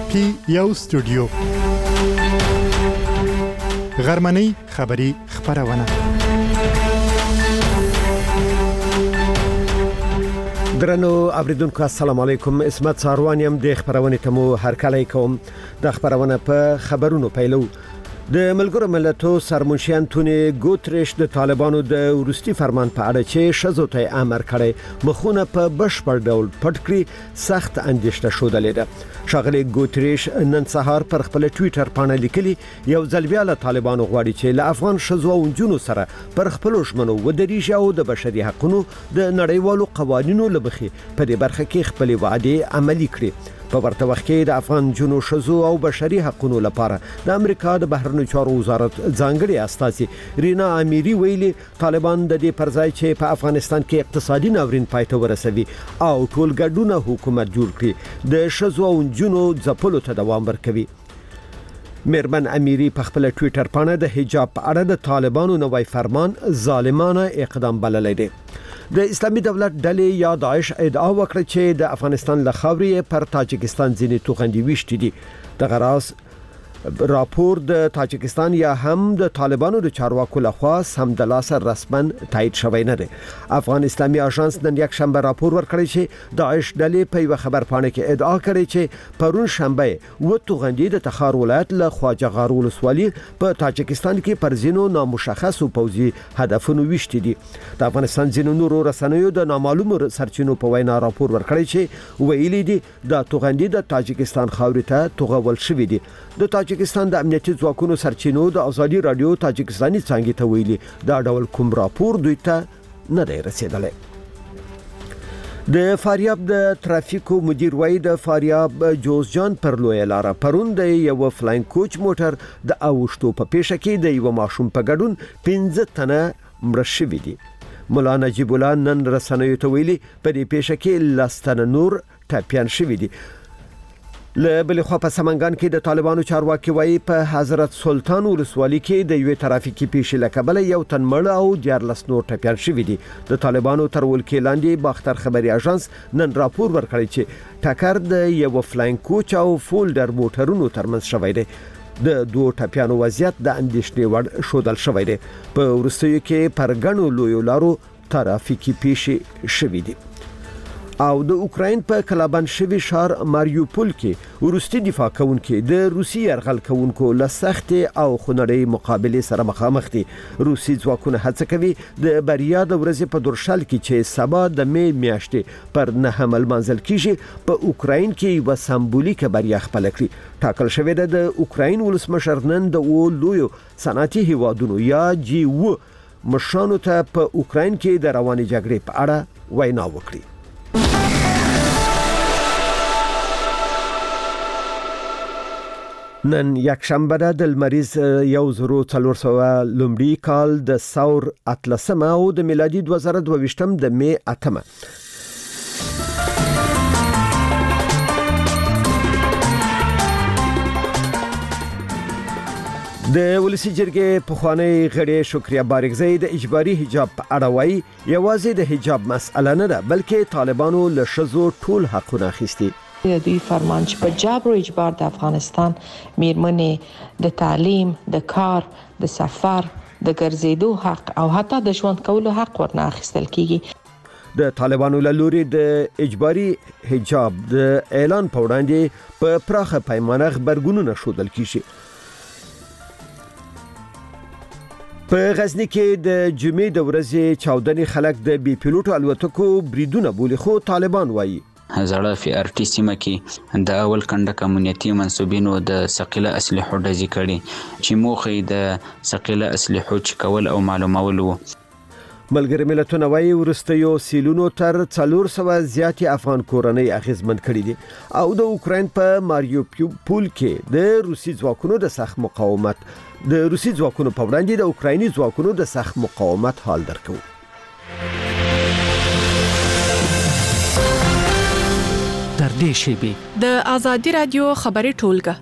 پی یو سټوډیو غرمنۍ خبری خبرونه درنو اوریدونکو السلام علیکم. اسمت ساروان يم د خبرونه تمو هر کله کوم د خبرونه په خبرونو پیلو. د ملګرو ملتونو سرمنشي انټونی ګوتریش د طالبانو د ورستي فرمان په اړه چې شزو ته امر کړی مخونه په بشپړ ډول پټ کړی سخت اندېښنه شوه ده. شاغلي ګوتریش نن سهار پر خپل ټوئیټر باندې لیکلي یو ځل بیا له طالبانو غواړي چې له افغان شزو او جنونو سره پر خپل شمنو ودرېږي او د بشري حقوقو د نړیوالو قوانینو لبخي په دې برخه کې خپل وعده عملي کړي. په ورته وخت کې د افغان جنو شزو او بشري حقوقو لپاره د امریکا د بهرنیو چارو وزارت ځانګړي استاذ رینا امیری ویلي طالبان د دې پرځای چې په افغانستان کې اقتصادي ناورین پایته ورسوي او ټول ګډونه حکومت جوړ کړي د شزو او جنو ځپلو ته دوام ورکوي. میرمن امیری په خپل ټوئیټر باندې د حجاب په اړه د طالبانو نوې فرمان ظالمانه اقدام بللی دی. د اسلامي دولت ډلې یا داعش ادعا وکړه چې د افغانستان له خاورې پر تاجکستان ځینې توغندي وشتي دي. د غراس راپور د تاجکستان یا هم د طالبانو د چارواکو لخوا سمدلاسه رسما تایید شوی نه دی. افغان اسلامي آژانس نن یک شنبه راپور ورکړی چې داعش ډلې په یو خبر پاڼه کې ادعا کړې چې پرون شنبه و توغندي د تخار ولایت له خواجه غار ولسوالۍ په تاجکستان کې پر ځینو نامشخص پوځي هدفونو وشتي دي. د افغانستان ځینو نورو رسنیو د نامعلومو سرچینو په وینا راپور ورکړی چې ویلي دي د توغندي د تاجکستان خاورې ته توغول شوی دي. د تاجکستان د امنیتي ځواکونو سرچینو د ازادي رادیو تاجکستاني څنګه ته ویلي دا ډول کوم راپور دوی ته نه دی رسیدلی. د فاریاب د ترافیکو مدیر وای د فاریاب جوزجان پر لوی لار پرون د یو فلاین کوچ موټر د اوشتو په پیښه کې د یو ماشوم په ګډون 15 تنه مړ شوي دي. مولا نجیب الله نن رسنیو ته ویلي په دې پیښه کې لستنه نور ټاپیان شوي دي. له بل خوا په سمنګان کې د طالبانو چارواکي وایي په حضرت سلطان ولسوالۍ کې د یو ترافیکي پیښې لکبل یو تن مړ او 14 نور ټپيان شوي دي. د طالبانو تر ولکې لاندې باختر خبري اژانس نن راپور ورکړی چې ټکر د یو فلاین کوچ او فولډر موټرونو ترمنځ شوی دی. د دوه ټپيانو وضعیت د اندېښنې وړ شودل شوی دی. په ورستیو کې پر غنو لوی لارو ترافیکي پیښې شوي دي. او د اوکراین په کلابند شوی شهر ماریوپول کې ورستي دفاع کوونکي د روسي يرغل کوونکو له سخت او خنړې مقابله سره مخامخ دي. روسي ځواکونه هڅه کوي د بریا د ورځې په درشل کې چې سبا د می میاشتې پر 9 منځل کېږي په اوکراین کې یو سمبولیک بریا خپل کړي. ټاکل شوی د اوکراین ولسمشر نن د لویو صنعتي هیوادونو یا جی و مشرانو ته په اوکراین کې د رواني جګړې په اړه وینا وکړي. نن یک شنبه د لمریز 1400 لومړی کال د ثور اتلسمه او د میلادي 2022 د می 8مه. د ولسی جرګې په خوانی غړي شکریا بارګزی د اجباري حجاب په اړه وایي یوازې د حجاب مسأله نه ده بلکې طالبانو له شزو ټول حقونه اخیستي. د دوی فرمان چې په جبر او اجبار د افغانستان میرمنې د تعلیم، د کار، د سفر، د ګرځېدو حق او حتی د ژوند کولو حق ورنه اخیستل کیږي. د طالبانو له لوري د اجباري حجاب د اعلان په وړاندې په پراخه پیمانه خبرګونونه شودل کیږي. په غزنی کې د جمعې د ورځې چاودنې خلک د بي پيلوټو الوتکو بریدونه بولي خو طالبان وایي زړه فی ار ټی سیمه کې د اول کنډک امنیتي منسوبینو د ثقيله اسلحو ډزې کړي چې موخه د ثقيله اسلحو چکول او معلومول وو. ملګری ملتونه وایي ورستیو سیلونو تر 400 زیات افغان کورنۍ اغیزمن کړي دي او د اوکراین په ماریوپول کې د روسي ځواکونو د سخت مقاومت په وړاندې د اوکرایني ځواکونو د سخت مقاومت حال درکو. در دې شیبه د ازادي رادیو خبري ټولګه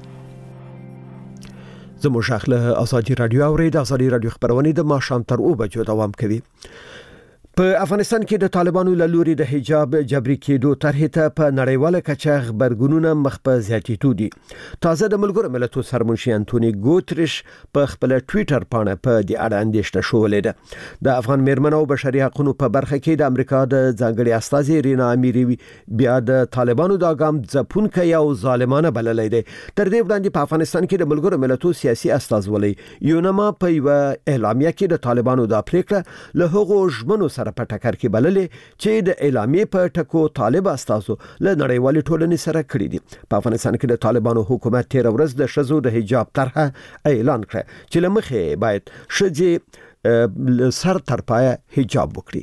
زموږ اخله ازادي رادیو اورید. ازادي رادیو خبرونه د ماښام تر 2 بجو دوام کوي. په افغانستان کې د طالبانو له لوري د حجاب جبري کېدو طرحې ته په نړیواله کچه خبرګونونه مخ په زیاتېدو دي. تازه د ملګرو ملتونو سرمنشي انټونی ګوتریش په خپل ټوئیټر باندې په دې اړه اندېښنه شولې ده. د افغان میرمنو او بشري حقوقو په برخه کې د امریکا د ځانګړي استازي رینا امیری بیا د طالبانو د ګام ځپونکي او ظالمانه بللې ده. تر دې وړاندې په افغانستان کې د ملګرو ملتونو سیاسي استازولۍ یونما په یو اعلامیه کې د طالبانو د پریکړه له هغو ژمنو سره په ټکر کې بللې چې د اعلامیې په ټکو طالب استازو له نړیوالې ټولنې سره کړی دي. په افغانستان کې د طالبانو حکومت تیر ورځ د شذو د حجاب طرحه اعلان کړ چې لمخې باید شذې سر تر پای حجاب وکړي.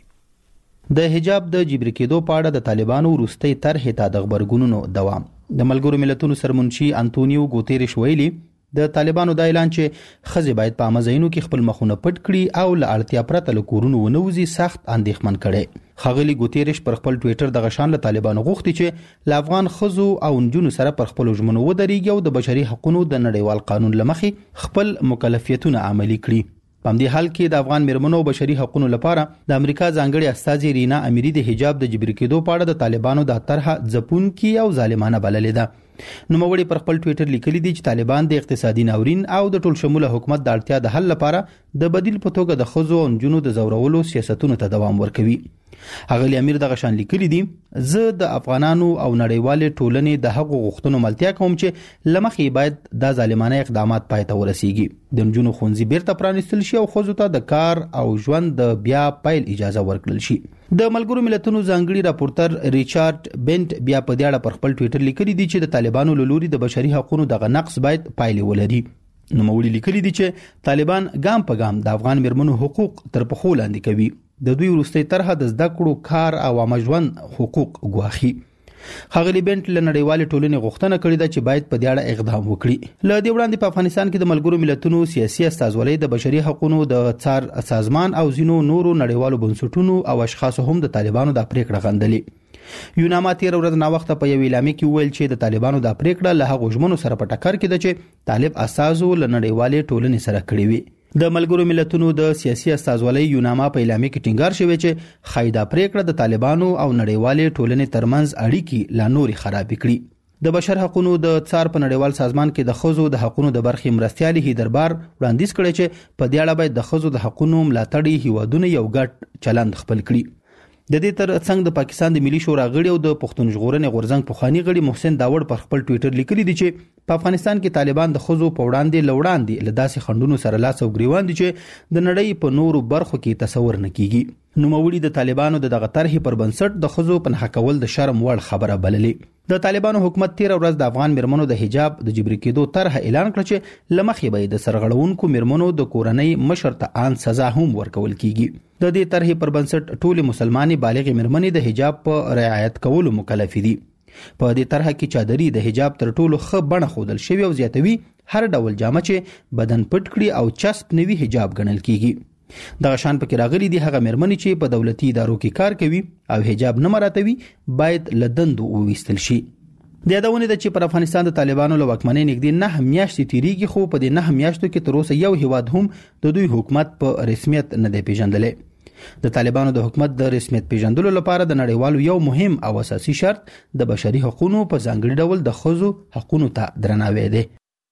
د حجاب د جبري کېدو په اړه د طالبانو وروستي طرحې ته د خبرګونونو دوام. د ملګرو ملتونو سرمنشي انټونیو ګوتریش ویلي د طالبانو د اعلان چې خزي باید په امازینو کې خپل مخونه پټ کړي او ل اړتیا پرته له کورونو ونوزي سخت اندېښمن کړي. خغلی ګوتریش پر خپل ټوئیټر د غشان له طالبانو غوښتي چې ل افغان خزو او نجونو سره پر خپل ژمنو ودرېږي او د بشري حقوقو د نړیوال قانون لمخې خپل مکلفیتونه عملي کړي. په دې حال کې د افغان میرمنو او بشري حقوقو لپاره د امریکا ځانګړي استازي رینا امیری د حجاب د جبري کېدو په اړه د طالبانو د طرحه ځپونکي او ظالمانه بللې ده. نوموړي پر خپل ټوئیټر لیکلي دي چې طالبان د اقتصادي ناورین او د ټول شموله حکومت د اړتیا د حل لپاره د بدیل په توګه د خزو او نجونو د زورولو سیاستونو ته دوام ورکوي. هغه امیر د غشان لیکلي دي زه د افغانانو او نړیوال ټولنې د حقوقو غوښتنو ملتیا کوم چې لمخې باید د ظالمانه اقدامات پای ته ورسیږي. د نجونو ښوونځي بیرته پرانیستل شي او خزو ته د کار او ژوند د بیا پیل اجازه ورکړل شي. د ملګرو ملتونو ځانګړي راپورټر ریچارډ بنت بیا په دې اړه پر خپل ټوئیټر لیکلي دي چې د طالبانو له لوري د بشري حقوقو دغه نقص باید پایله ولري. نوموړي لیکلي دي چې طالبان ګام په ګام د افغان میرمنو حقوق تر پخو لاندې کوي. د دوی وروستي طرحه د زده کړو کار او عام ژوند حقوق ګواخي. خغلی بنت له نړیوال ټولنې غوښتنه کړې ده چې باید په دې اړه اقدام وکړي. له دې وړاندې په افغانستان کې د ملګرو ملتونو سیاسي استازولۍ د بشري حقوقو د څار سازمان او ځینو نورو نړیوالو بنسټونو او اشخاصو هم د طالبانو د پریکړه غندلې. یوناما تیر ورځ نا وخت په یو اعلامیه کې ویل چې د طالبانو د پریکړه له هغو ژمنو سره په ټکر کې ده چې طالب اساسو له نړیوالې ټولنې سره کړی وي. د ملګرو ملتونو د سیاسي استازولۍ یوناما په اعلامیه کې ټینګار شوی چې خایدا پریکړه د طالبانو او نړیوالې ټولنې ترمنځ اړیکې لا نوري خراب کړي. د بشر حقوقو د څار په نړیوال سازمان کې د خزو د حقوقو د برخې مرستيالي هیدربار وړاندیز کړی چې په دې اړه باید د خزو د حقوقو ملاتړي هیوادونه یو ګډ چلند خپل کړي. د دې تر څنګ د پاکستان د ملي شورا غړي او د پښتون ژغورنې غورځنګ پخوانی غړي محسن داوړ پر خپل ټوئیټر لیکلي دي چې په افغانستان کې طالبان د خزو په وړاندې له داسې خندونو سره لاس او ګریوان دي چې د نړۍ په نورو برخو کې تصور نه کیږي. نوموړي د طالبانو دغه طرحې پر بنسټ د خزو په نښه کول د شرم وړ خبره بللې. د طالبانو حکومت تیر ورځ د افغان میرمنو د حجاب د جبري کېدو طرحه اعلان کړ چې لمخې به د سرغړونکو میرمنو د کورنۍ مشر ته ان سزا هم ورکول کیږي. د دې طرحې پر بنسټ ټول مسلمانې بالغ میرمنې د حجاب په رعایت کولو مکلف دي. په دې طرحه کې چادري د حجاب تر ټولو ښه بڼه خودل شوی او زیاتوي هر ډول جامه چې بدن پټ کړي او چسپ نوي حجاب ګڼل کیږي. دغه شان پکې راغلي دي هغه میرمنې چې په دولتي ادارو کې کار کوي او حجاب نه مراعاتوي باید له دندو وویستل شي. د یادونه ده چې پر افغانستان د طالبانو له واکمنۍ نږدې 9 میاشتې تیریږي خو په دې 9 میاشتو کې تر اوسه یو هیواد هم د دوی حکومت په رسمیت نه دی پیژندلی. د طالبانو د حکومت د رسمیت پیژندلو لپاره د نړیوالو یو مهم او اساسي شرط د بشري حقوقو په ځانګړي ډول د خزو حقوقو ته درناوی دی.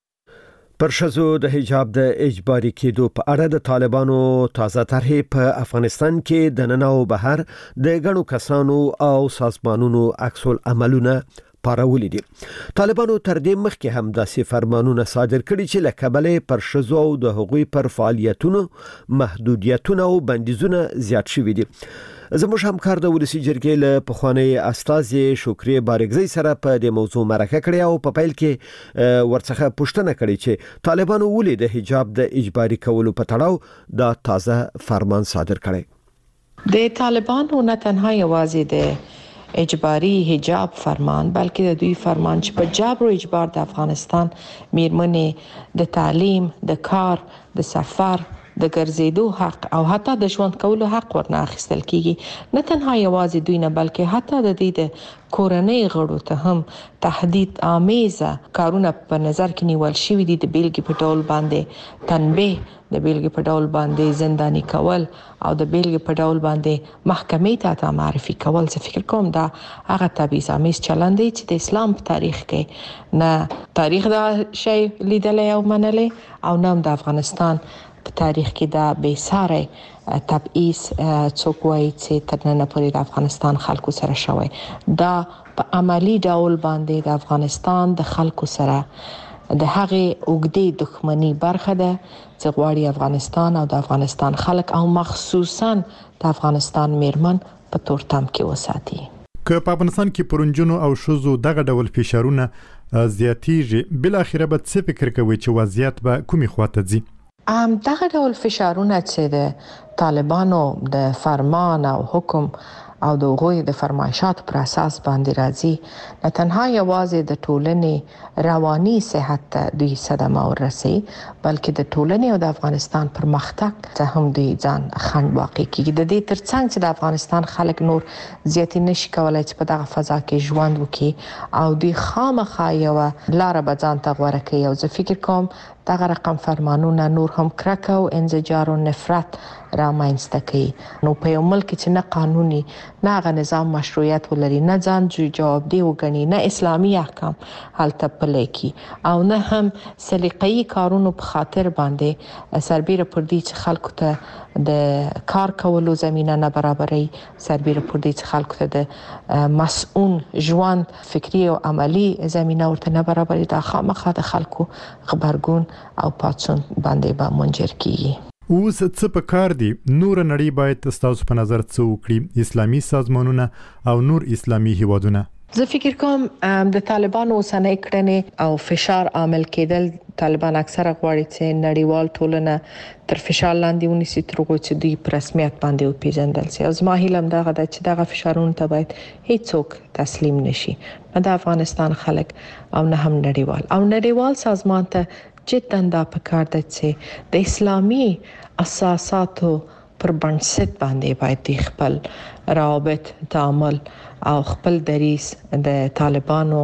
پر شذو د حجاب د اجباري کېدو په اړه د طالبانو تازه طرحې په افغانستان کې د نن او بهر د غنو کسانو او سازمانونو عکس العملونه پارولې دي. طالبانو تر دې مخکې هم داسې فرمانونه صادر کړي چې له کبله پر شذو او د حقوقي پر فعالیتونو محدودیتونه او بندیزونه زیات شوي دي. زموږ همکار د ولسی جرګې له پخوانی استازي شکری بارګزی سره په دې موضوع مرکه کړې او په پیل کې ورڅخه پوښتنه کړې چې طالبانو ولې د حجاب د اجباري کولو په تړاو د تازه فرمان صادر کړي. د طالبانو نه تنها یوازې د اجباري حجاب فرمان بلکې د دوی فرمان چې په جبر او اجبار د افغانستان میرمنې د تعلیم، د کار، د سفر، د ګرځېدو حق او حتی د ژوند کولو حق ورنه اخیستل کیږي. نه تنها یوازې دوی نه بلکې حتی د دې د کورنۍ غړو ته هم تهدید آمیزه کارونه په نظر کې نیول شوي دي. د بیلګې په ډول باندې تنبیه، د بیلګې په ډول باندې زنداني کول او د بیلګې په ډول باندې محکمې ته معرفي کول. زه فکر کوم دا هغه تبعیض آمیز چلند دی چې د اسلام په تاریخ کې نه تاریخ دا شی لیدلی او منلی او نه د افغانستان په تاریخ کې دا بې ساری تبعیض څوک وایي چې تر ننه پورې د افغانستان خلکو سره شوی. دا په عملی ډول باندې د افغانستان د خلکو سره د هغې اوږدې دښمنۍ برخه ده چې غواړي افغانستان او د افغانستان خلک او مخصوصا د افغانستان میرمن په تورتم کې وساتي. که په افغانستان کې پرونجونو او شوزو دغه ډول فشارونه زیاتیږي، بل اخره به څه فکر کوي چې وضعیت به کومې خواته ځي؟ دغه ډول فشارونه چې د طالبانو د فرمان او حکم او د هغوی د فرمایشاتو پر اساس باندې راځي، نه تنها یوازې د ټولنې رواني صحت ته دوی صدمه ورسي، بلکې د ټولنې او د افغانستان پرمختګ ته هم دوی ځان خنډ واقع کیږي. د دې ترڅنګ چې د افغانستان خلک نور زیاتې نشي کولای چې په دغه فضا کې ژوند وکړي او دوی خامخا یوه لاره به ځان ته غوره کوي. او زه فکر کوم دغه رقم فرمانونه نور هم کرکه او انزجار او نفرت رامنځته کوي. نو په یو ملک چې نه قانوني نه هغه نظام مشروعیت ولري، نه ځان جوابدې وګڼي، نه اسلامي احکام هلته پلي کړي او نه هم سلیقه‌ایي کارونو په خاطر باندې سربیره پر دې چې خلکو ته د کار کولو زمینه نه برابري، سربیره پر دې چې خلکو ته د مسؤل ژوند فکری او عملی زمینه ورته نه برابري، دا خامخا د خلکو غبرګون او پاتسون باندې به منجر کیږي. اوس څه په کار دي نور نړۍ باید ستاسو په نظر څه وکړي، اسلامي سازمانونه او نور اسلامي هیوادونه؟ زه فکر کوم د طالبانو اوسنۍ کړنې او فشار عامل کېدل، طالبان اکثره غواړي چې نړیوال ټولنه تر فشار لاندې ونیسي تر هغو چې دوی په رسمیت باندې وپیژندل شي. او زما هیله همدغه ده چې دغه فشارونو ته باید هیڅوک تسلیم نشي، نه د افغانستان خلک او نه هم نړیوال سازمان ته جدا دا پکار ده چې د اسلامي اساساتو پر بنسټ باندې باید دوی خپل روابط، تعامل او خپل دریځ د طالبانو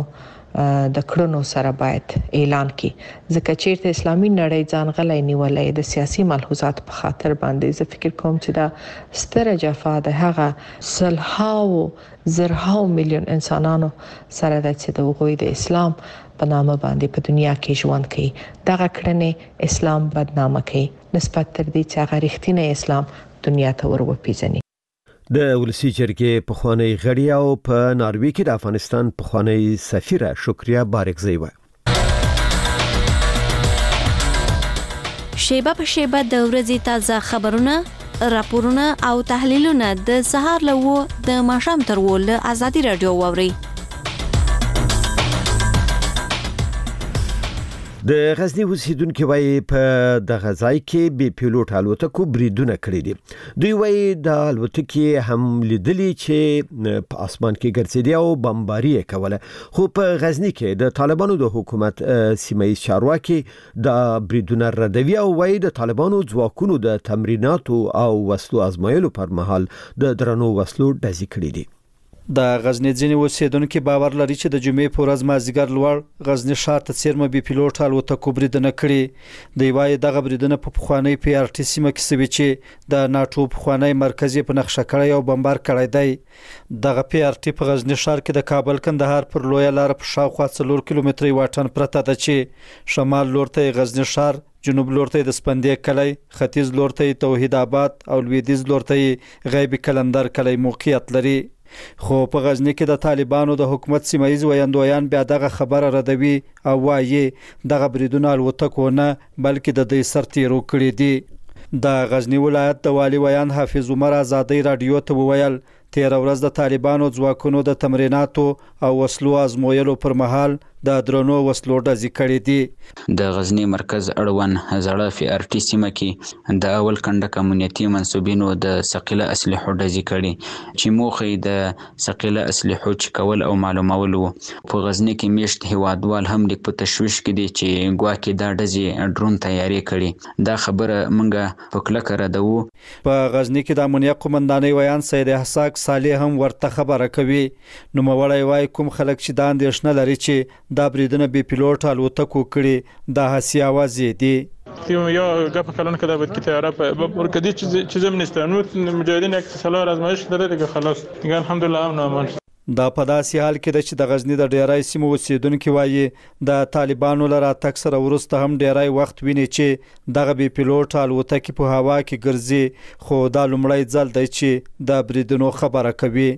د کړنو سره باید اعلان کړي. ځکه چیرته اسلامي نړۍ ځان غلی نیولې د سیاسي ملحوظات په خاطر باندې، زه فکر کوم چې دا ستره جفا د هغه سلهاو زرهاو میلیون انسانانو سره ده چې د هغوی د اسلام په نامه باندې په دنیا کې ژوند کوي. دغه کړنې اسلام بدنامه کوي نسبت تر دې چې هغه رښتینی اسلام دنیا ته ور وپیژني. د ولسی جرګې پخوانی غړي او په ناروې کې د افغانستان پخوانی سفیره شکریا بارکزی و. شیبه په شیبه د ورځې تازه خبرونه، راپورونه او تحلیلونه د سهار له د ماښام تر ول ازادي رادیو ووري. د غزنی اوسیدونکو وایي په دغه ځای کې بي پیلوټ الوتکو بریدونه کړی دي. دوی وایي د الوتکې هم لیدلي چې په اسمان کې ګرځېدي او بمباري کوله، خو په غزنی کې د طالبانو د حکومت سیمایي چارواکي د بریدونه ردوي او وایي د طالبانو ځواکونو د تمریناتو او وسلو ازمایلو پر مهال د درنو وسلو ډزې کړې دي. د غزنی ځینې اوسیدونکو باور لري چې د جمعې په ورځ مازیګر لوړ غزنی ښار ته څیرمه بي پیلوټ الوتکو بریدونه کړي. دی وايي دغه بریدونه په پخوانی پی آر ټي سیمه کې سوي چې د ناټو پخوانی مرکزي په نقشه کړی او بمبار کړی دی. دغه پی آر ټي په غزنی ښار کې د کابل کندهار پر لویه لار په شاوخوا 4 کیلومتري واټن پرته ده چې شمال لور ته غزنی ښار، جنوب لور ته د سپندې کلی، ختیځ لور ته توحید آباد او لویدیځ لور ته غیب کلندر کلی موقعیت لري. خو په غزنی کې د طالبانو د حکومت سیمایي ویاندویان بیا دغه خبره ردوي او وایي دغه بریدونه الوتکو نه بلکې د دې سرتیرو کړی دي. د غزنی ولایت د والی ویان حافظ عمر آزادی رادیو ته وویل 13 ورځ د طالبانو ځواکونو د تمریناتو او وسلو ازمویلو پر مهال د درنو وسلو ډزې کړې دي. د غزنی مرکز اړوند زړه فی ار ټي سیمه کې د اول کنډک امنیتي منسوبینو د ثقيله اسلحو ډزې کړې چې موخه د ثقيله اسلحو چکول او معلومول وو. په غزنی کې میشت هیوادوال هم د په تشویش کې دي چې ګواکې دا ډزې ډرون تیاری کړي. دا خبره مونږه په کلکه ردوو. په غزنی کې د امنیت قومندانۍ ویان سید حساک صالح هم ورته خبره کوي. نو مولای وای کوم خلک چې د اندېښنه لري چې دا بریدونه بي پیلوټ الوتکو کړي دا هسي اوازې دي. یا گپ کلان که بود که تیاره برکدی چیزم نیستن مجاهدین یک سالار آزمایش داره دیگه خلاص دیگه الحمدلله امن و امان. دا په داسې حال کې چې د غزنی د ډیرای سیمو اوسیدونکو وایي د طالبانو لپاره تک سره ورسته هم ډیرای وخت ویني چې دغه بي پیلوټ الوتکې په هوا کې ګرځي خو دا لومړی ځل دی چې د بریدونو خبره کوي.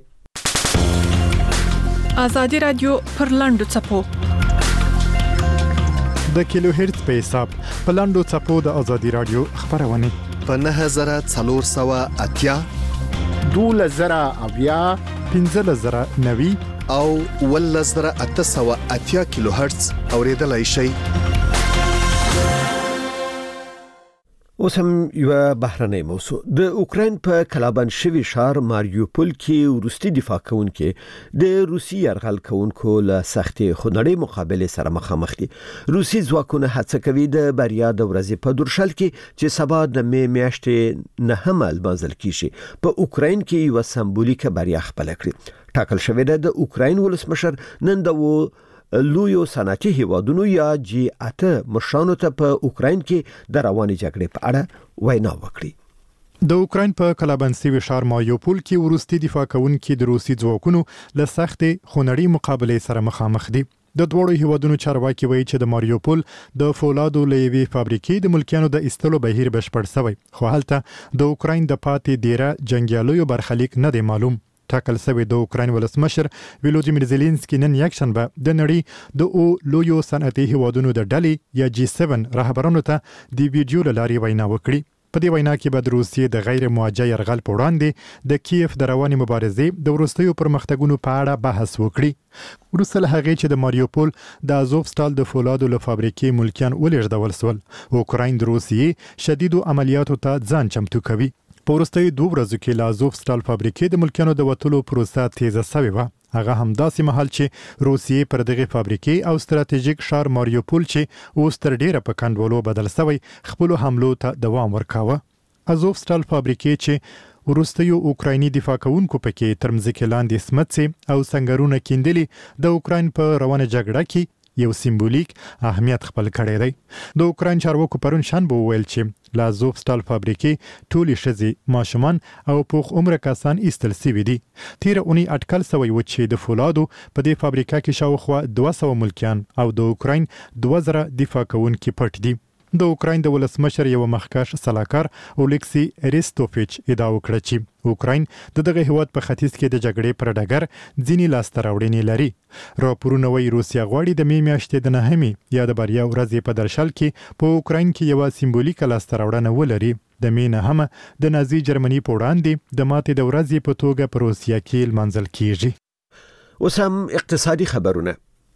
آزادی رادیو پر لاندو چپو د کیلو هرتز په حساب په لاندو چپو د آزادی رادیو خبرونه په 9480 2000 1590 او 1880 کیلو هرتز اوریدلای شئ. اوس هم یو بهرنۍ موضوع د اوکراین په کلابند شوي ښار ماریوپول کې وروستي دفاع کوونکي د روسي یرغل کوونکو له سختې خونړۍ مقابلې سره مخامخ دي. روسي ځواکونه هڅه کوي د بریا د ورځې په درشل کې چې سبا د مې میاشتې 9 لمانځل کیږي په اوکراین کې یو سمبولیکه بریا خپل کړي. ټاکل شوې ده د اوکراین ولسمشر نن د لویو صنعتي هیوادونو یا G8 مشرانو ته په اوکراین کې د رواني جګړې په اړه وینا وکړي. د اوکراین په کلابند شوي ښار ماریوپول کې وروستي دفاع کوونکي د روسي ځواکونو له سختې خونړۍ مقابلې سره مخامخ دي. د دوړو هیوادونو چارواکي وایي چې د ماریوپول د فولادو لویې فابریکې د ملکیانو د استلو بهیر بشپړ شوی خو هلته د اوکراین د پاتې ډیره جنگیالیو برخلیک نه دی معلوم. ټاکل شوی د اوکراین ولسمشر ولودیمیر زيلنسکي نن یکشنبه د نړۍ د لویو صنعتي هیوادونو د ډلې یا G7 رهبرانو ته د ویډیو لاري وینا وکړي. په دې وینا کې د روسیې د غیر موجه یرغل په وړاندې د کیف د رواني مبارزې د وروستیو پرمختګونو په اړه بحث وکړي. وروسته له هغې چې د ماریوپول د ازوفستال د فولادو له فابریکې ملکیان ولېږدول شول اوکراین د روسیې شدیدو عملیاتو ته ځان چمتو کوي. په وروستیو 2 ورځو کې له ازوفستال فابریکې د ملکیانو د وټولو پروسه تیزه شوې وه. هغه هم داسې مهال چې روسیې پر دغه فابریکې او ستراتیژیک ښار ماریوپول چې اوس تر ډیره په کنډوالو بدل شوی خپل حملو ته دوام ورکاوه. ازوفستال فابریکې چې وروستیو اوکرایني دفاع کوونکو پکې تر مځکې لاندې سمڅې او سنگرونه کیندلي د اوکراین په روانه جګړه کې یو سمبولیک اهمیت خپل کړی دی. د اوکراین چارواکو پرون شنبه وویل چې لا ازوفستال فابریکې ټولې ښځې ماشومان او پوخ عمره کسان ایستل شوي دي. تیره اونۍ اټکل شوی و چې د فولادو په دې فابریکه کې شاوخوا 200 ملکیان او د اوکراین 2000 دفاع کوونکي پټ دي. د اوکراین د ولسمشر یو مخکښ سلاکار اولیکسی اریستوفیچ ادعا وکړه چې اوکراین د دغه هیواد په ختیځ کې د جګړې پر ډګر ځینې لاسته راوړنې لري. راپورونه وايي روسیا غواړي د مې میاشتې د 9 یا د بریا ورځې په درشل کې په اوکراین کې یو سمبولیک لاسته راوړنه ولري. د مې 9 د نازي جرمني په وړاندې د ماتې د ورځې په توګه په روسیا کې لمانځل کیږي. اوس هم اقتصادي خبرونه.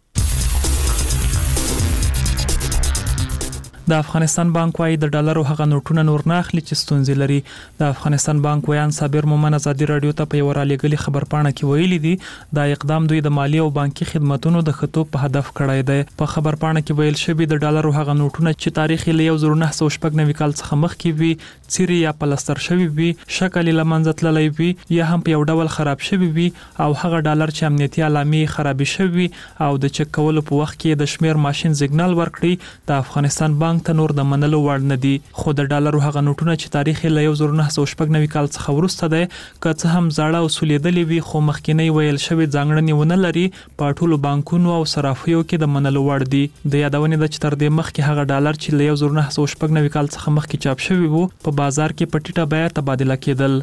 د افغانستان بانک وايي د ډالرو هغه نوټونه نور نه اخلي چې ستونزې لري. د افغانستان بانک ویان صابر مومن ازادي رادیو ته په یو رالېګلي خبرپاڼه کې ویلي دي دا اقدام دوی د مالی او بانکي خدماتونو د خطو په هدف کړی دی. په خبرپاڼه کې ویل شوی د ډالرو هغه نوټونه چې تاریخ یې له 1999 کال څخه مخکې وي چیرې یا پلستر شوی وي شکل یې لمنځه تللی وي یا هم په یو ډول خراب شوی وي او هغه ډالر چې امنیتي علامې خراب شوی او د چک کولو په وخت کې د شمیر ماشين سیګنال ورکړي د افغانستان بانک ته نور د منلو وړ نه دي. خو د ډالرو هغه نوټونه چې تاریخ یې له 1999 کال څخه وروسته دی که څه هم زاړه او سولیدلې وي خو مخکینی ویل شوی ځانګړنې ونه لري په ټولو بانکونو او صرافیو کې د منلو وړ دي. د یادونې د چې تر دې مخکې هغه ډالر چې له 1999 کال څخه مخکې چاپ شوی وو په بازار کې په ټیټه بیه تبادله کېدل.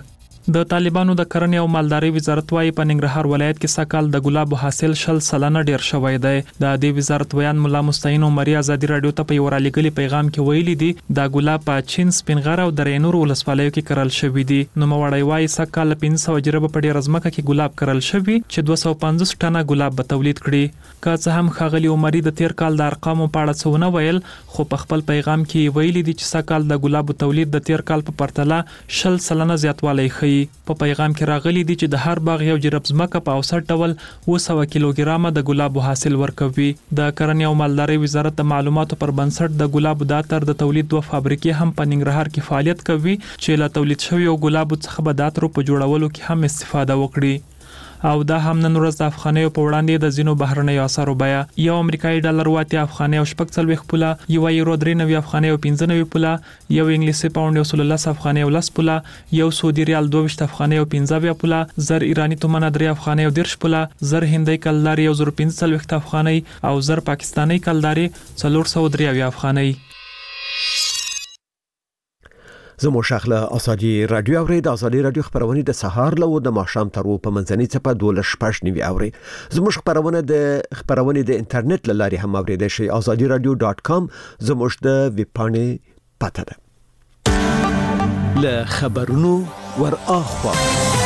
د طالبانو د کرنې او مالداري وزارت وايي په ننګرهار ولایت کې سکهال د ګلابو حاصل 0% ډیر شوی دی. د دې وزارت ویان مولا مستعین عمري ازادي رادیو ته په یو رالېګلي پیغام کې ویلي دي دا ګلاب په چین سپینغره او درینور ولسوالیو کې کرل شوی دي. نو موړی وايي سکهال 500 جربه په ډیر ازمکه کې ګلاب کرل شوی چې 250 ټنه ګلاب به تولید کړي. که څه هم خاغلی عمري د تیر کال د ارقامو په اړه څونه ویل خو په خپل پیغام کې ویلي دي چې سکهال د ګلابو تولید د تیر کال په پرتله 0% زیاتوالی ښیي. په پیغام کې راغلي دي چې د هر باغ یو جرب ځمکه په اوسط ډول 200 کیلوګرامه د ګلابو حاصل ورکوي. د کرنې او مالداري وزارت د معلوماتو پر بنسټ د ګلابو د عطر د تولید 2 فابریکې هم په ننګرهار کې فعالیت کوي چې له تولید شوی او ګلابو څخه به د عطرو په جوړولو کې هم استفاده وکړي. او دا هم نن ورځ د افغانیو په وړاندې د زینو بهرنیو اسعارو بیه یو امریکایي ډالر واته افغاني او 40 پوله، یو یورو 93 افغاني او 95 پوله، یو انګلیسي پاوند او 13 افغاني او 10 پوله، یو سعودي ریال 22 افغاني او 15 پوله، زر ایرانی تومان 3 افغاني او 10 پوله، زر هندۍ کلداري او 0.45 افغاني او زر پاکستاني کلداري 403 افغاني. زمو شاخله ازادي رادیو اوري د ازادي رادیو خبرونه د سهار له د ماښام تر په منځني څپه 12:15 اوري. زمو خبرونه د انټرنیټ لاري هم اوري د شي azadiradio.com زمو د ویب پاڼې پته ده. له خبرونو ور اخوا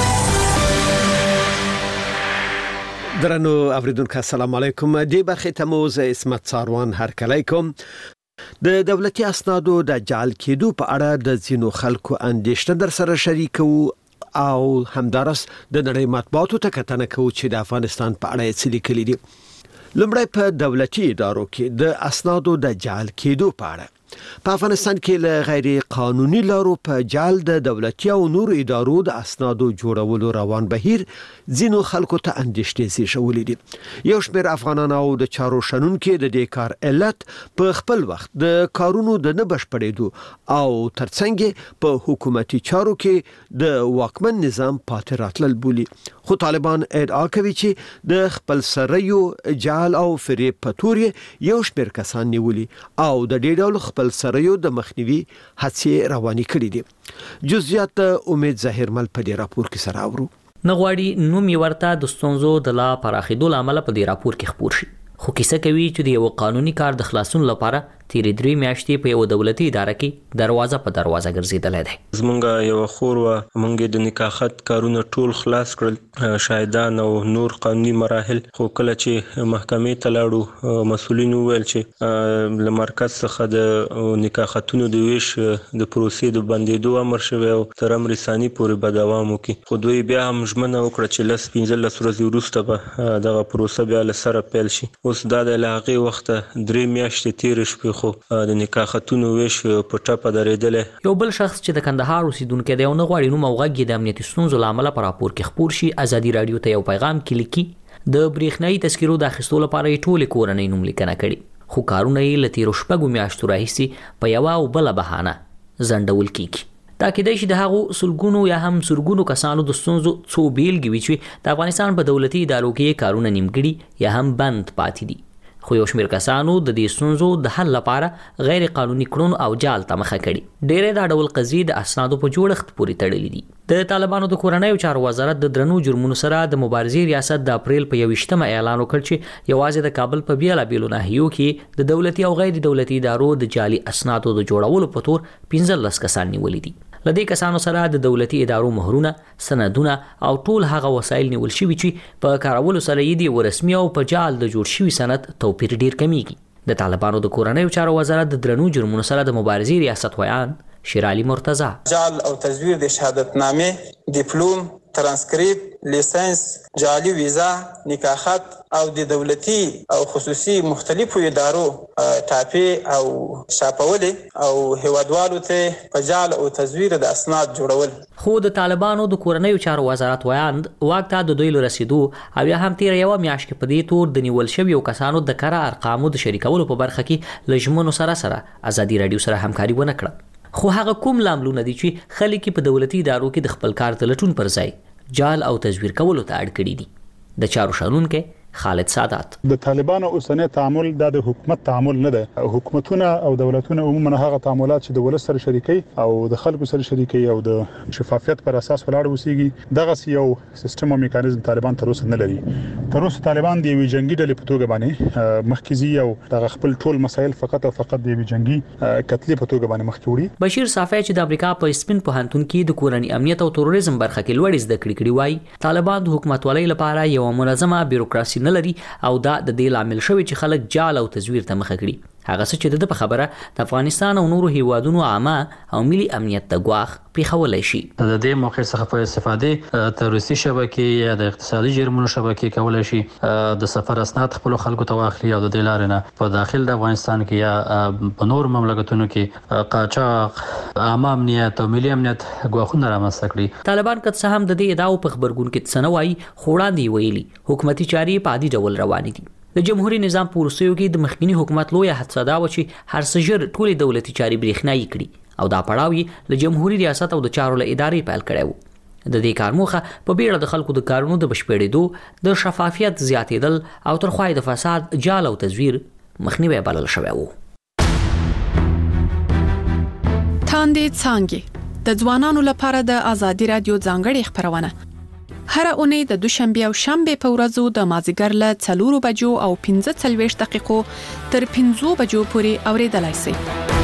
درنو اوریدونکو السلام علیکم. دی برخه تموز اسمت ساروان هر کلیکم. د دولتي اسنادو د جعل کېدو په اړه د ځینو خلکو اندېښنه در سره شریکو او همدارس د نړۍ مطبوعاتو ته کتنه کوي چې د افغانستان په اړه څه لیکلي دي. لومړی په دولتي ادارو کې د اسنادو د جعل کېدو په اړه په افغانستان کې له غیر قانوني لارو په جعل د دولتي او نورو ادارو د اسنادو جوړولو روان بهیر ځینو خلکو ته اندېښنې زیږولې دي. یو شمېر افغانان او د چارو شنونکو د دې کار علت په خپل وخت د کارونو د نه بشپړېدو او ترڅنګ په حکومتي چارو کې د واکمن نظام پاتې راتلل بولي. خو طالبان ادعا کوي چې د خپل سریو جعل او فریب په تور یو شمېر کسان نیولي او د دې ډول خپل سریو د مخنیوي هڅې روانې کړې دي. جزئیات امید ظاهرمل په دې راپور کې سره اورو. نغواړي نوم یې ورته د ستونزو د لا پراخېدو لامل په دې راپور کې خبر شي. خو کیسه کوي چې د یو قانوني کار د خلاصون لپاره تیرې 3 میاشتې په یو دولتي اداره کې دروازه په دروازه ګرځېدلې ده. زمونږ یو خور و مونږ د نکاحت کارونه ټول خلاص کړل، شاهدان او نور قانوني مراحل. خو کله چې محکمې ته لاړو مسؤلین وویل چې له مرکز څخه د نکاحتونو د ویش د پروسې د بندېدو امر شوی او تر امر ثاني پورې به دوام وکړي. خو دوی بیا هم ژمنه وکړه چې 15 ورځې وروسته به دغه پروسه بیا له سره پیل شي. اوس دا د هغې وخته 3 میاشتې تېرې شوې خو د نکاحتونو ویش په ټپه درېدلی. یو بل شخص چې د کندهار اوسیدونکی دی او نه غواړي نوم او غږ یې د امنیتي ستونزو له امله په راپور کې خپور شي، ازادي رادیو ته یو پیغام کې لیکي د برېښنایي تذکرو د اخیستو لپاره یې ټولې کورنۍ نوم لیکنه کړي، خو کارونه یې له تېرو 6 میاشتو راهیسې په یوه او بله بهانه ځنډول کېږي. دا کېدای شي د هغو سلګونو یا هم زرګونو کسانو د ستونزو څو بیلګې وي چې د افغانستان په دولتي ادارو کې کارونه نیمګړي یا هم بند پاتې دي. خو یو شمېر کسانو د دې ستونزو د حل لپاره غیر قانوني کړنو او جال ته مخه کړي. ډېرې دا ډول قضیې د اسنادو په جوړښت پورې تړلې دي. د طالبانو د کورنیو چارو وزارت د درنو جرمونو سره د مبارزې ریاست د اپریل په 21مه اعلان وکړ چې یوازې د کابل په بیلابیلو ناحیو کې د دولتي او غیر دولتي ادارو د جعلي اسنادو د جوړولو په تور 15 کسان نیولي دي. لدې کسانو سره د دولتي ادارو مهرونه، سندونه او ټول هغه وسایل نیول شوي چې په کارولو سره یې د ورسمي او په جعل د جوړ شوي سند توپیر ډیر کمیږي. د طالبانو د کورنیو چارو وزارت د درنو جرمونو سره د مبارزې ریاست ویان شیرعلی مرتضی جعل او تزویر د شهادتنامې، ډیپلوم، ترانسکریپت، لیسنس، جعلي ویزا، نکاحت او د دولتي او خصوصي مختلفو ادارو ټاپې او شاپولې او هیوادوالو ته په جعل او تزویر د اسناد جوړول. خو د طالبانو د کورنیو چارو وزارت ویاند واک ته د دوی رسیدو او یا هم تیر یو میاشت کې په دې تور د نیول شویو کسانو د کره ارقامو د شریکولو په برخه کې لجمنو سره ازادي رادیو سره همکاري ونه کړه. خو هغه کوم لاملونه دي چې خلک په دولتي ادارو کې د خپل کار د لټون پر ځای جعل او تزویر کولو ته اړ کړي دي. د چارو شنونکو خالد سادات. د طالبانو اوسنۍ تعامل د حکومت تعامل نه ده. حکومتونه او دولتونه عموما هغه تعاملات چې د ولس سره شریکي او د خلکو سره شریکي او د شفافیت پر اساس ولاړ وسیږي، دغه یو سیستم او میکانیزم طالبان تر اوسه نه لري. تر اوسه طالبان د یوې جنگي ډلې په توګه باندې مخکزي او د خپل ټول مسایل فقط او فقط د یوې جنگي کتلې په توګه باندې مخ وړي. بشیر صافی چې د امریکا په سپین پوهنتون کې د کورنۍ امنیت او تروریزم برخه کې لوړ زده کړې وایي طالبان د حکومتولۍ لپاره یو منظمه بیروکراسي نه لري او دا د دې لامل شوی چې خلک جال او تزویر ته مخه کړي. هغه څه چې د خبره د افغانستان او نورو هیوادونو عامه او ملي امنیت ته ګواښ پیښولای شي. د دې موقع څخه په استفاده تروریستي شبکې یا د اقتصادي جرمونو شبکې کولای شي د سفر اسناد خپل خلکو ته واخلي او د دې لارې نه په داخل د افغانستان کې یا په نور مملکتونو کې قاچاق، عامه امنیت او ملي امنیت ګواښونه رامنځته کړي. طالبان که څه هم د دې ادعاو په خبرګون کې څه نه وایي، خو وړاندې ویلي حکومتي چارې په عادي ډول روانې دي. د جمهوریت نظام په وروستیو کې د مخکنی حکومت لویه هڅه دا و چې هر څه ژر ټولې دولتي چارې برېښنایي کړي او دا پړاو یې له جمهوریت ریاست او د چارو له ادارې پیل کړی و. د دې کار موخه په بیړه د خلکو د کارونو د بشپړېدو، د شفافیت زیاتېدل او ترخوای د فساد، جال او تزویر مخنیوی بلل شوی و. تاندې څانګې د ځوانانو لپاره د ازادي رادیو ځانګړې خبرونه هر اونۍ د دوشنبه او شنبه په ورځو د مازیګر له 4 بجو او 15 دقیقو تر 5 بجو پورې اوریدلای شئ.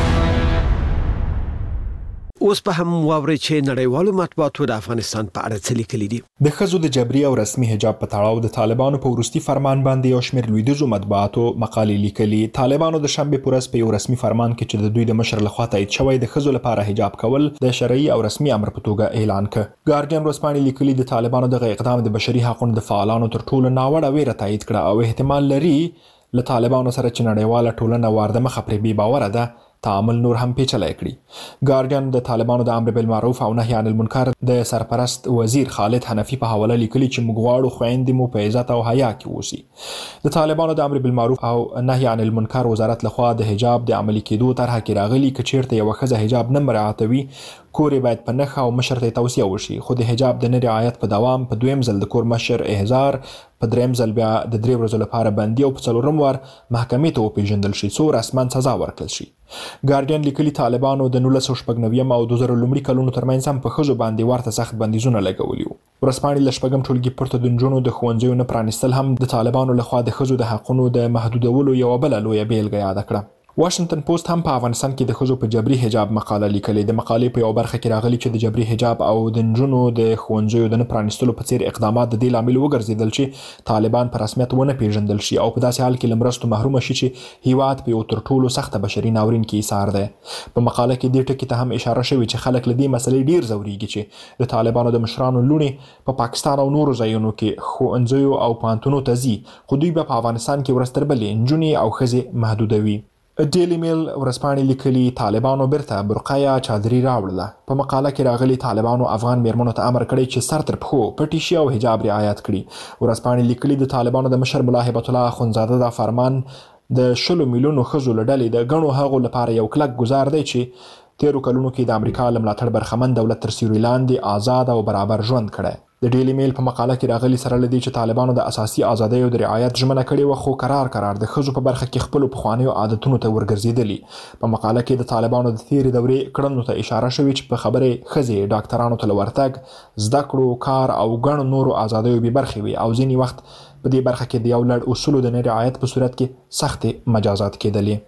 اوس په هم واوري چې نړیوالو مطبوعاتو د افغانستان په اړه څه لیکلي دي. د ښځو د جبري او رسمي حجاب په تړاو د طالبانو په وروستي فرمان باندې یو شمېر لویدیځو مطبوعاتو مقالې لیکلي. طالبانو د شنبه په ورځ په یو رسمي فرمان کې چې د دوی د مشر لخوا تایید شوی د ښځو لپاره حجاب کول د شرعي او رسمي امر په توګه اعلان کړ. ګارډین ورځپاڼې لیکلي د طالبانو دغه اقدام د بشري حقوقو د فعالانو تر ټولو ناوړه ویره تایید کړه او احتمال لري له طالبانو سره چې نړیواله ټولنه وارده مخه پرې بې باوره ده تعامل نور هم پیچلی کړي. ګارډین د طالبانو د امر بالمعروف او نهي عن المنکر د سرپرست وزیر خالد حنفي په حواله لیکلي چې موږ غواړو خویندې مو په عزت او حیا کې اوسي. د طالبانو د امر بالمعروف او نهي عن المنکر وزارت لخوا د حجاب د عملي کېدو طرحه کې راغلي که چیرته یوه ښځه حجاب نه مراعاتوي کور باید په نښه او مشر ته توصیه وشي، خو د حجاب د نه رعایت په دوام په دویم ځل د کور مشر احضار، په دریم ځل بیا د 3 ورځو لپاره بندي او په 4م وار محکمې ته وپیژندل شي څو رسما سزا ورکړل شي. ګارډین لیکلي طالبانو د 1996 او 2000 کلونو ترمنځ هم په ښځو باندې ورته سخت بندیزونه لګولي وو. ورځپاڼې له 4م ټولګي پورته د نجونو د ښوونځیو نه پرانیستل هم د طالبانو لخوا د ښځو د حقونو د محدودولو یوه بله لویه بیلګه یاده کړه. واشنگټن پوسټ هم په افغانستان کې د ښځو په جبري حجاب مقاله لیکلې. د مقالې په یو برخه کې راغلي چې د جبري حجاب او د نجونو د ښوونځیو د نه پرانیستلو په څیر اقدامات د دې لامل وګرځېدل چې طالبان په رسمیت ونه پیژندل شي او په داسې حال کې له مرستو محرومه شي چې هیواد په یو تر ټولو سخته بشري ناورین کې ایسار دی. په مقاله کې دې ټکي ته هم اشاره شوې چې خلک له دې مسلې ډیر ځورېږي چې د طالبانو د مشرانو لوڼې په پاکستان او نورو ځایونو کې ښوونځیو او پوهنتونونو ته ځي، خو دوی به په افغانستان کې ورځ تر بلې نجونې او ښځې محدودوي. ډیلی میل ورځپاڼې لیکلي طالبانو بیرته برقه یا چادري راوړله. په مقاله کې راغلي طالبانو افغان میرمنو ته امر کړی چې سر تر پښو پټې شي او حجاب رعایت کړي. ورځپاڼې لیکلي د طالبانو د مشر ملا هبت الله اخندزاده دا فرمان د 10 میلیونو ښځو له ډلې د ګڼو هغو لپاره یو کلک ګزار دی چې 13 کلونو کې د امریکا له ملاتړ برخمن دولت تر سیوري لاندې آزاد او برابر ژوند کړی. د ډیلی میل په مقاله کې راغلي سره لدی چې طالبانو د اساسي ازادیو د رعایت ژمنه کړې و، خو قرار د ښځو په برخه کې خپل پخوانیو عادتونو ته ورګرځېدلي. په مقاله کې د طالبانو د تیرې دورې کړنو ته اشاره شوې چې په خبرې ښځې ډاکټرانو ته ورتګ، زده کړو، کار او ګڼو نورو ازادیو بې برخې وي او ځینې وخت په دې برخه کې د یو لړ اصولو د نه رعایت په صورت کې سختې مجازات کېدلې.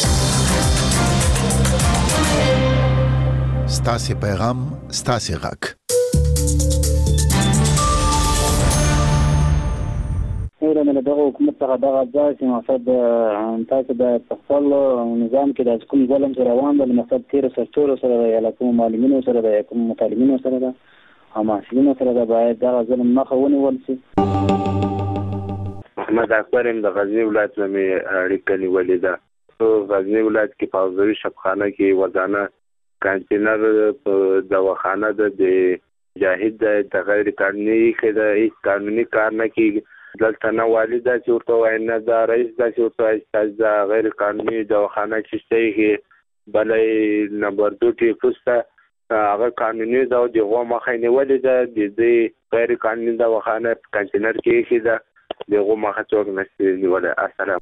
ستاسې پیغام ستاسې غږ. د دغه حکومت څخه دغه ځای چې مقصد تاسو د خپل نظام کې د کوم ظلم سره روان دی، مقصد تیر سرتور سره دی یا کوم معلمینو سره دی، کوم متعلمینو سره دی او محصلینو سره دی، باید دغه ظلم مخه ونیول شي. محمد اکبر د غزنی ولایت نه اړیکه نیولې ده. غزنی ولایت کې په حضوري شبخانه کې ودانه کانتینر په دواخانه د جاهد د غیر قانوني کې د هیڅ قانوني کار نه کیږي. دلته نه والد چې ورته وایي نه دا رئیس دا چې ورته وایي دا غیر قانوني دواخانه چې شته بلې نمبر 2 ټیپوس ته هغه قانوني دا د غوا مخه نیولې ده. د دې غیر قانوني دواخانه کانتینر کې ده دغه مخه څوک نشي نیولای. السلام.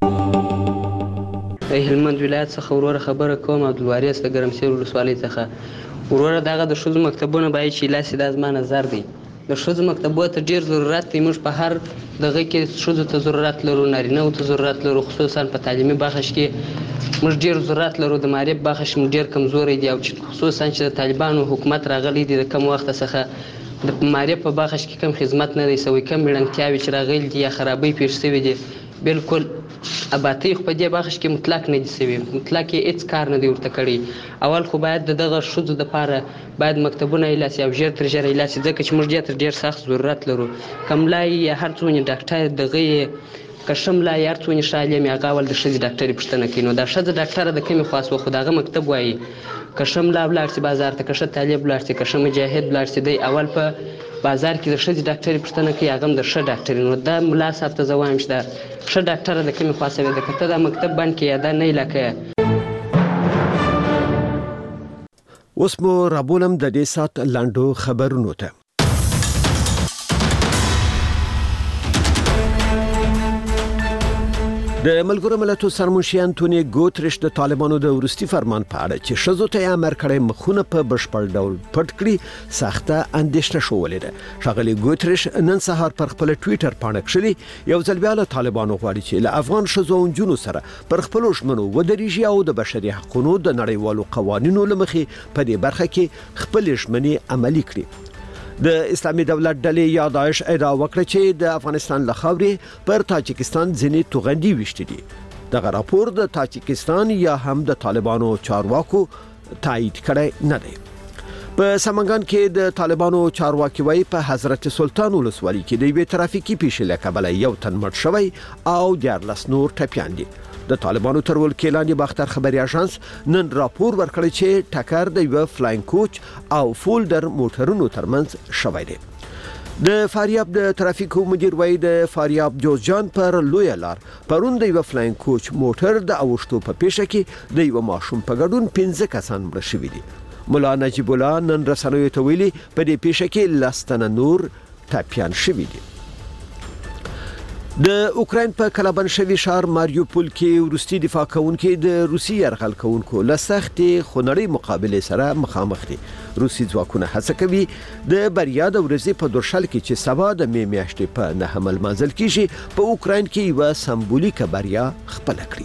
هلمند ولایت څخه وروره خبره کوم. عبدالوارث د ګرمسیر ولسوالۍ څخه. وروره دغه د ښځو مکتبونه باید چې لاسې دا زما نظر دی. د ښځو مکتبونو ته ډېر ضرورت دی. موږ په هر دغه کې ښځو ته ضرورت لرو، نارینه‌و ته ضرورت لرو، خصوصا په تعلیمي برخه کې موږ ډېر ضرورت لرو. د معارف برخه کې موږ ډېر کمزوري دي او خصوصا چې د طالبانو حکومت راغلی دی د کم وخت څخه د معارف په برخه کې کم خدمت نه دی سوی، کم وړاندتیاوې چې راغلي دي یا خرابۍ پېښ شوي دي. بالکل اباتی خو په دې برخه کې مطلق نه دي سوي، مطلق یې هېڅ کار نه دی ورته کړی. اول خو باید د دغه ښځو دپاره باید مکتبونه ایلاسي او ژر تر ژره ایلاسي، ځکه چې موږ ډېر تر ډېر سخت ضرورت لرو. که ملا یا هر څومره ډاکټر دغه یې که ښه ملا یا هر څومره ښه عالم یې هغه اول د ښځې ډاکټرې پوښتنه کوي. نو دا ښځه ډاکټره د کومې خوا سوه خو د هغه مکتب وایي. که ښه ملا ولاړ شي بازار ته، که ښه طالب ولاړ شي، که ښه مجاهد ولاړ شي، دی اول په بازار کې د ښځې ډاکټرې پوښتنه کوي، هغه هم د ښه ډاکټرې. نو دا ملا صاحب ته زه وایم چې دا ښه ډاکټره د کومې خوا سوې ده، که ته دا مکتب بند کړې یا دا نه علاقه. اوس مو رابولم د دې سات لاندو خبرونو ته. د ملګرو ملتونو سرمنشي انټونی ګوتریش د طالبانو د ورستي فرمان په اړه چې ښځو ته امر کړی مخونه په بشپړ ډول پټ کړي سخته اندېښنه شولې ده. ښاغلي ګوتریش نن سهار پر خپل ټویټر باندې کړلي یو ځل بیا له طالبانو غواړي چې له افغان ښځو او نجونو سره پر خپل ژمنو ودرېږي او د بشري حقوقو د نړیوالو قوانینو له مخې په دې برخه کې خپل ژمنې عملي کړي. د اسلامي دولت ډلې یا داعش ادعا وکړه چې د افغانستان له خاورې پر تاجکستان ځینې توغندي وشتي دي. دغه راپور د تاجکستان یا هم د طالبانو چارواکو تایید کړی نه دی. په سمنګان کې د طالبانو چارواکي وایي په حضرت سلطان ولسوالۍ کې د یوې ترافیکي پیښې له کبله یو تن مړ شوی او 14 نور ټپیان دي. د طالبانو تر ولکې لاندې باختر خبري اژانس نن راپور ورکړی چې ټکر د یو فلاین کوچ او فولډر موټرونو ترمنځ شوی دی. د فاریاب د ترافیکو مدیر وایي د فاریاب جوزجان پر لوی لار پرون د یو فلاین کوچ موټر د اوښتو په پیښه کې د یو ماشوم په ګډون 15 کسان مړه شوي دي. مولا نجیب الله نن رسنیو ته ویلي په دې پیښه کې 10 تنه نور ټپیان شوي دي. د اوکراین په کلابند شوي ښار ماریوپول کې وروستي دفاع کوونکي د روسي یرغل کوونکو له سختې خونړۍ مقابلې سره مخامخ دي. روسي ځواکونه هڅه کوي د بریا د ورځې په دورشل کې چې سبا د می میاشتې په 9 لمانځل کېږي په اوکراین کې یو سمبولیکه بریا خپل کړي.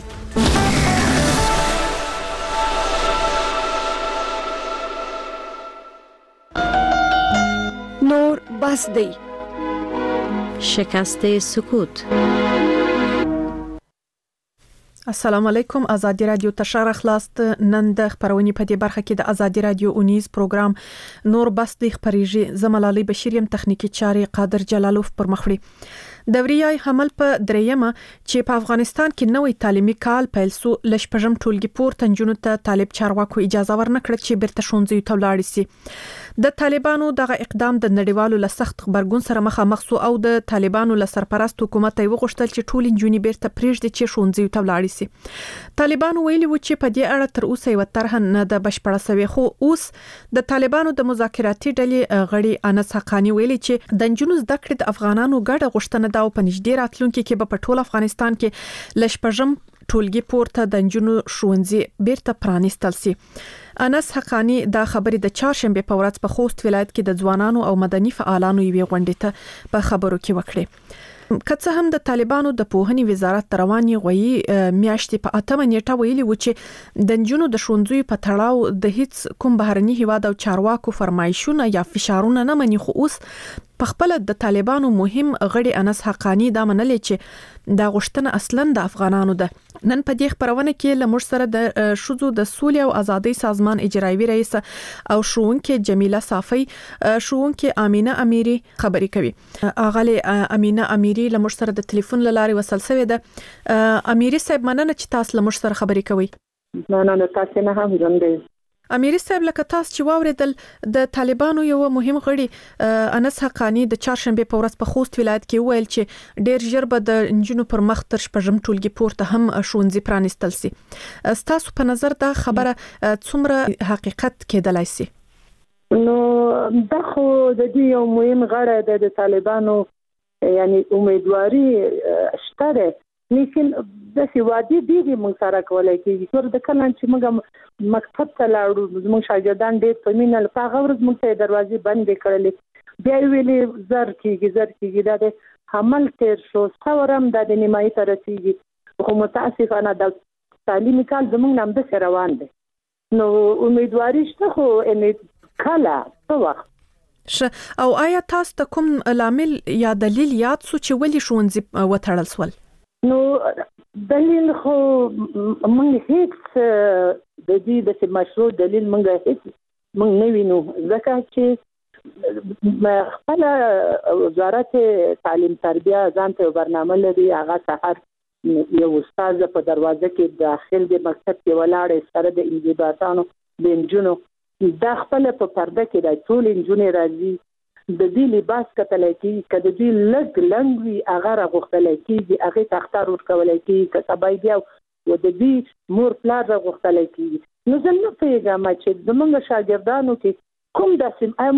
نور بس دی شکست سکوت. السلام علیکم. آزادی رادیو تشار خلاص نن د خبرونې په دې برخه کې د آزادی رادیو اونیز پروګرام نور بس د خبريږي زملالي بشیریم تخنیکی چاري قادر جلالوف پر مخړي. دوریای حمل په دریمه چې په افغانستان کې نوې تعلیمي کال پیل سو لشپږم ټولګي پورته نجونو ته طالب چارواکو اجازه ورنکړه چې بیرته ښوونځي ته ولاړ شي. د طالبانو دغه اقدام د نړیوالو له سخت خبرګون سره مخامخ سو او د طالبانو له سرپرست حکومت یې وغوښتل چې ټول نجونې بیرته پریږدي چې ښوونځي ته ولاړ شي. طالبانو ویلي و چې په دې اړه تر اوسه یو طرح نه د بشپړه سوي، خو اوس د طالبانو د مذاکراتي ډلې غړي انس حقانی ویلي چې د نجونو زده کړې د افغانانو ګډه غوښتنه ده او په نږدې راتلونکي کې به په ټول افغانستان کې لشپږم ټولګي پورته د نجونو ښوونځي بیرته پرانیستل شي. انس حقانی دا خبرې د چهارشنبه په ورځ په خوست ولایت کې د ځوانانو او مدني فعالانو یوې غونډې ته په خبرو کې وکړي. که څه هم د طالبانو د پوهنې وزارت رواني غوي میاشتې په 8 نیټه ویلي و چې د نجونو د ښوونځي په تړاو د هیڅ کوم بهرني هیواد او چارواکو فرمایشونه یا فشارونه نه مني، خو اوس په خپل د طالبانو مهم غړي انس حقانی دا منلې چې دا غوښتنه اصلا د افغانانو ده. نن په دې خبرونه کې لمر سره د شذو د سولې او ازادۍ سازمان اجرایي رئیس او شونکې جمیله صافی شونکې امینه امیری خبري کوي. اغلی امینه امیری لمر سره د ټلیفون لارې وصل شوې ده. امیری صاحب مننه چې تاسو لمر سره خبري کوي. مننه تاسو نه هم ژوندئ. امیر صاحب لکه تاسو چې واوریدل د طالبانو یو مهم غړي انس حقانی د چهارشنبه په ورځ په خوست ولایت کې ویل چې ډېر ژر به د نجونو پر مخ تر شپږم ټولګي پورته هم ښوونځي پرانیستل شي. تاسو په نظر دا خبره څومره حقیقت کېدلای شي؟ نو دا خو د دې یو مهم غړی د طالبانو یعنی امیدواري شته لیکن د سیوادي دي موږ سره کولای کېږي تر د کله چې موږ مکتب ته لاړو موږ شاګردان ډېر په مینه هغه ورځ موږ ته دروازې بندې کړلې بیا ویلې زر کېږي دا د حمل تیر شو څورم د نیمایي ته رسېږي خو متاسفانه د تعلیمي کال زموږ نه همداسې روان دی نو امیدواري شته خو کله څه وخت او آیا تاسو ته کوم لامل یا دلیل یاد سو چې ولې ښوونځي وتړل سول؟ نو دلیل خو موږ هیڅ د دې د مشروع دلیل موږ نه وینو ځکه چې خپل وزارت تعلیم تربیه ځان ته برنامه لري هغه سحر یو استاد په دروازه کې داخل د مکتب کې ولاړ سره د انضباطانو د انجونو دا خپل په پرده کې د ټول انجونې راځي د دې لباس کتل کېږي کله دې لګ لنګوي هغه راغختل کېږي هغه تختار ورکول کېږي کسبای بیا و د دې مور پلار راغختل کېږي نو زه نه پیغام چې زمونږ شاګردانو کې کوم داسې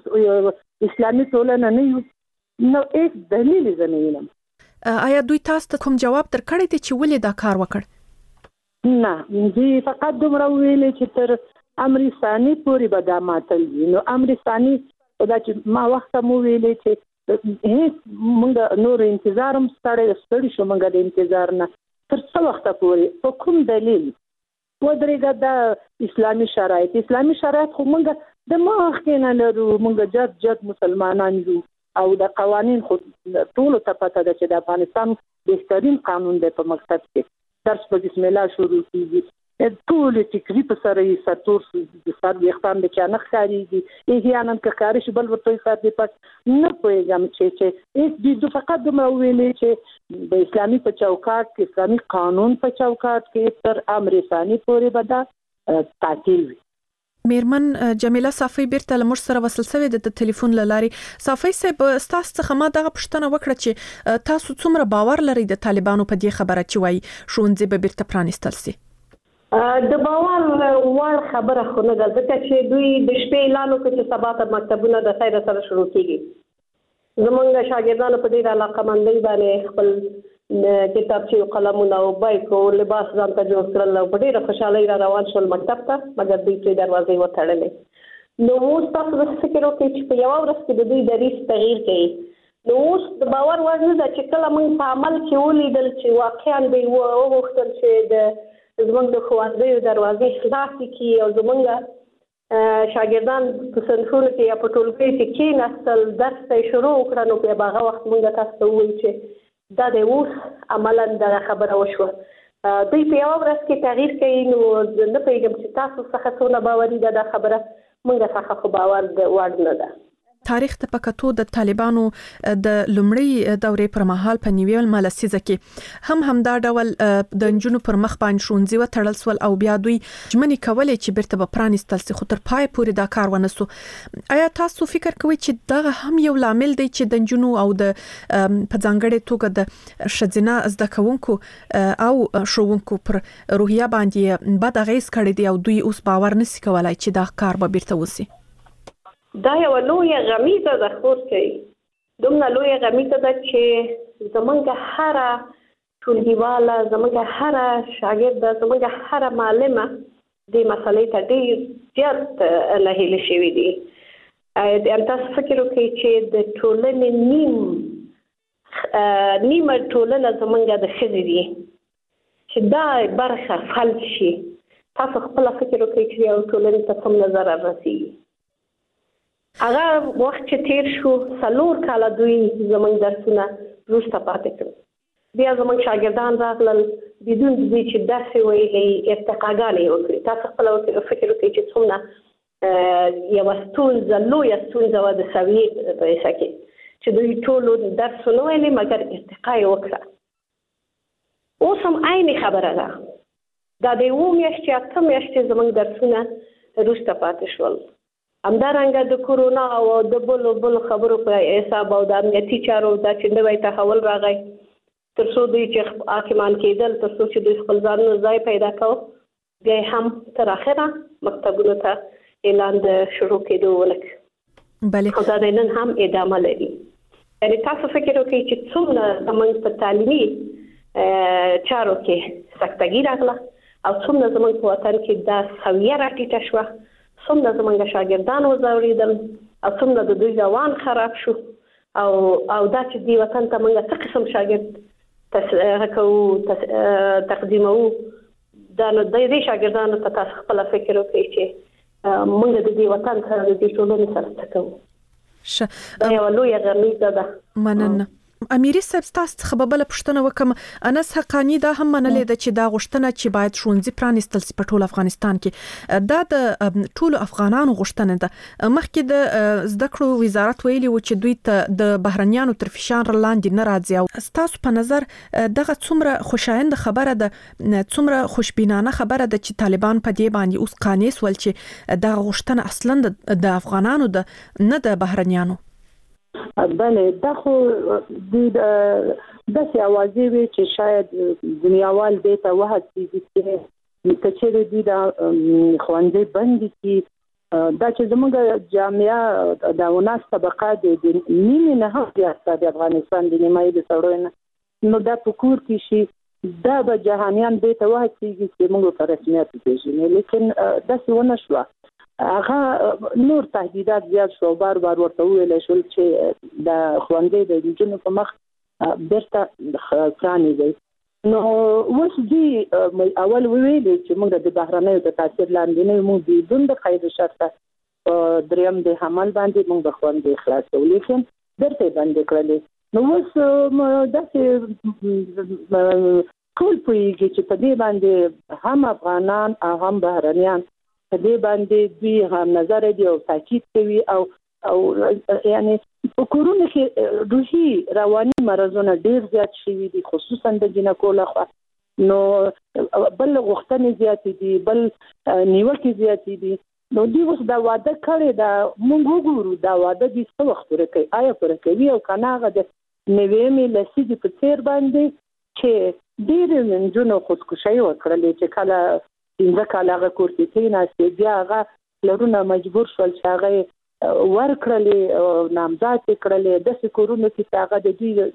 موږ اسلامي ټولنه نه یو نو هیڅ دلیل یې نه وینم. آیا دوی تاسو ته کوم جواب درکړی دی چې ولې دا کار وکړ؟ نه دوی فقط دومره ویلي چې تر امر ثاني پورې به دا ماتل وي نو امر ثاني دا چې ما وخت مو ویلې چې هیڅ موږ نور انتظار هم ستړي شو موږ د انتظار نه تر څو وخت پورې په کوم دلیل ودرېږه د اسلامي شرایط خو موږ د مخ کې نه لرو موږ جد مسلمانان یو او د قوانین خو ټول ته پته ده چې د افغانستان بهترین قانون دی په مکتب کې درس په بسم الله شروع کیږي ټول ټیکري په سره یې ساتور د سر وختان د چانه خاريږي احیانا که کارش بل ورته ساتي پات نه پوهیږم چې د فقط د ویلې چې د اسلامي په چوکاټ کې اسلامي قانون په چوکاټ کې تر امر ثاني پورې بدا تعطیل وي. میرمن جمیله صافی بیرته لمر سره وصل شوی د ټلیفون لارې صافی صاحب تاسو څخه ما دغه پوښتنه وکړه چې تاسو څومره باور لرئ د طالبانو په دې خبره چې وایي ښوونځي به بیرته پرانیستل شي؟ د باور وړ خبره خو نه ده ځکه چې دوی د شپې اعلان وکړ چې سبا ته مکتبونه د خیر سره شروع کیږي زمونږ شاګردانو په ډېر علاقمندۍ باندې خپل کتابچې او قلمونه او بایک او لباس ځان ته جوړ کړل او په ډېره خوشحالۍ را روان شول مکتب ته مګر دوی پرې دروازې وتړلې نو اوس تاسو د فکر وکړئ چې په یوه ورځ کې د دوی دریځ تغییر کوي نو اوس د باور وړ نه ده چې کله موږ په عمل کې ولیدل چې واقعا دوی وغوښتل چې د زمونږ د ښوونځیو دروازې خلاصې کړي او زمونږ شاګردان په صنفونو کې یا په ټولګیو کې کېناستل درس ته یې شروع وکړه نو په هغه وخت موږ تاسو ته ووایو چې دا د اوس عملا دغه خبره وشوه دوی په یوه ورځ کې تغییر کوي نو زه نه پوهېږم چې تاسو څخه څونه باوري ده دا خبره موږ څخه خو باور وړ نه ده. تاریخ ته پکاتو د طالبانو د لومړی دورې پر مهال په نیول لسیزه کې هم دا ډول د انجونو پر مخ باندې ښوونځي وتړل سول او بیا دوی ژمنې کولې چې بیرته به پرانیستل شي خو تر پای پورې دا کار ونه سو. آیا تاسو فکر کوئ چې دا هم یو لامل دی چې د انجونو او د په ځانګړې توګه د ښځینه زده کوونکو او ښوونکو پر روحیه باندې بد اغېز کړی دی او دوی اوس باور نشي کولای چې دا کار به بیرته وشي؟ دا یو لویه غمیزه ده خور کوي دومره لویه غمیزه ده چې زمونږ هره ټولګیواله زمونږ هره شاګرده زمونږ هره معلمه دې مسلې ته ډېر زیات ناهیلې شوي دي تاسو فکر وکړئ چې د ټولنې نیمه ټولنه زمونږ د ښځې دي چې دا برخه فلج شي تاسو خپله فکر وکړئ چې یو ټولنې ته څومره ضرر رسېږي. هغه وخت چې تیر شو 4 کاله دوی زمونږ درسونه وروسته پاتې کړل بیا زمونږ شاګردان راغلل بدون دې چې داسې ویلې ارتقاګانې وکړي تاسو خپله فکر وکړئ چې څومره یوه ستونزه لویه ستونزه وه د سویې په حصه کې چې دوی ټولو درس ونه ویلې مګر ارتقا یې وکړه. اوس هم عین خبره ده دا د 7 میاشتې 8 میاشتې زمونږ درسونه وروسته پاتې شول همدارنګه د کورونا او د بلو خبرو په حساب او د امنیتي چارو دا چې نوی تحول راغی تر څو دوی چې حاکمان کېدل تر څو چې دوی خپل ځانونه ځای پیدا کړو بیا هم تر اخره مکتبونو ته اعلان د شروع کېدو ولک بله خو دا نن هم ادامه لري. یعنی تاسو فکر وکړئ چې څومره زموږ په تعلیمي چارو کې سختګي راغله او څومره زموږ په وطن کې دا سویه راټیټه شوه، څومره زموږ شاګردان وځوریدل او څومره د دوی روان خراب شو او دا چې دی وطن ته موږ څه قسم شاګرد تقدیمو دا نو د دې شاګردانو ته تاسو خپل فکر وکړئ چې موږ د دې وطن سره د دې ټولنې سره څه کوو. دا یو لویه غمیزه ده. مننه. امیري صاحب تاسو څخه به بل پښتنه وکم، انس حقانی دا هم منلې ده چې دا غوښتنه چې باید ښوونځي پرانیستل سي په ټول افغانستان کې، دا د ټول افغانانو غوښتنه ده. مخکې د زده کړو وزارت ویلي و چې دوی ته د بهرنیانو تر فشار لاندې نه راځي. او تاسو په نظر دغه څومره خوشایند خبره ده، څومره خوشبینانه خبره ده چې طالبان په دې باندې اوس قانع سول چې دا غوښتنه اصلا د افغانانو ده نه د بهرنیانو؟ بله دا خو داسې اوازې وي چې شاید دنیاوال دې ته وهڅېږي چې کچېرې دوی دا ښوونځي بند کړي. دا چې زموږ جامعه د وناس طبقه د نیمې نه هم زیاته د افغانستان د نیمایي د سړیو نه، نو دا په کور کې شي، دا به جهانیان دې ته وهڅېږي چې موږ په رسمیت وپېژنو. لیکن داسې ونه شوه. هغه نور تهدیدات زیات شو، بار ورته ویل شول چې د ښوونځي د نجونو په مخ بیرته پرانیزئ. نو اوس دوی اول ویلي چې موږ د بهرنیو د تاثیر لاندې نه یو، موږ بدون د قید شرطه دریم د حمل باندې موږ د ښوونځي خلاصو، لیکن بیرته بندې کړلې. نو اوس داسې ټول پوهېږي چې په دې باندې هم افغانان او هم بهرنیان په دې باندې دوی هم نظر دي او تاکید کوي او یعنی په کورونو کې روحي رواني مرزونه ډېر زیات شوي دي، خصوصا د جنکو لخوا. نو بل غوښتنې زیاتې دي، بل نیوکې زیاتې دي. نو دوی اوس دا واده کړی دا، موږ وګورو دا واده دوی څه وخت پوره کوي، آیا پوره کوي او که نه هغه د نویمې لسیزې په څېر باندې چې ډېرې نجونو خودکشۍ وکړلې چې کله 15 کاله هغه کور کې کېناستې، بیا هغه پلرونه مجبور شول چې هغه ورکړلې نامزاد یې کړلې. داسې کورونو کې چې هغه د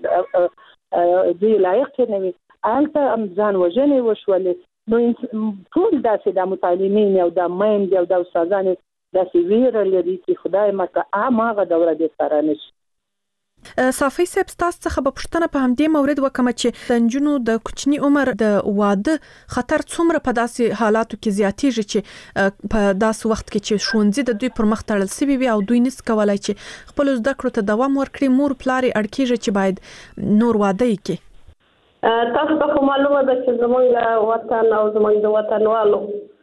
دوی لایق یې نه وي، هلته ځان وژنې وشولې. نو ټول داسې د متعلمین او د میندې او د استادانې داسې ویره لري چې خدای مکه هماغه دوره دې سره نه شي. صافی صاحب تاسو څخه په پښتنه په همدې مورد وکم چې د نجونو د کوچني عمر د واده خطر څومره په داسې حالاتو کې زیاتېږي چې په داسې وخت کې چې ښوونځي د دوی پر مخ تړل سوي وي او دوی نس کولای چې خپل زده کړو ته دوام ورکړي، مور پلار اړ کېږي چې باید نور واده وکړي. تاسو ته معلومه ده چې زموږ وطن او زموږ د وطنوالو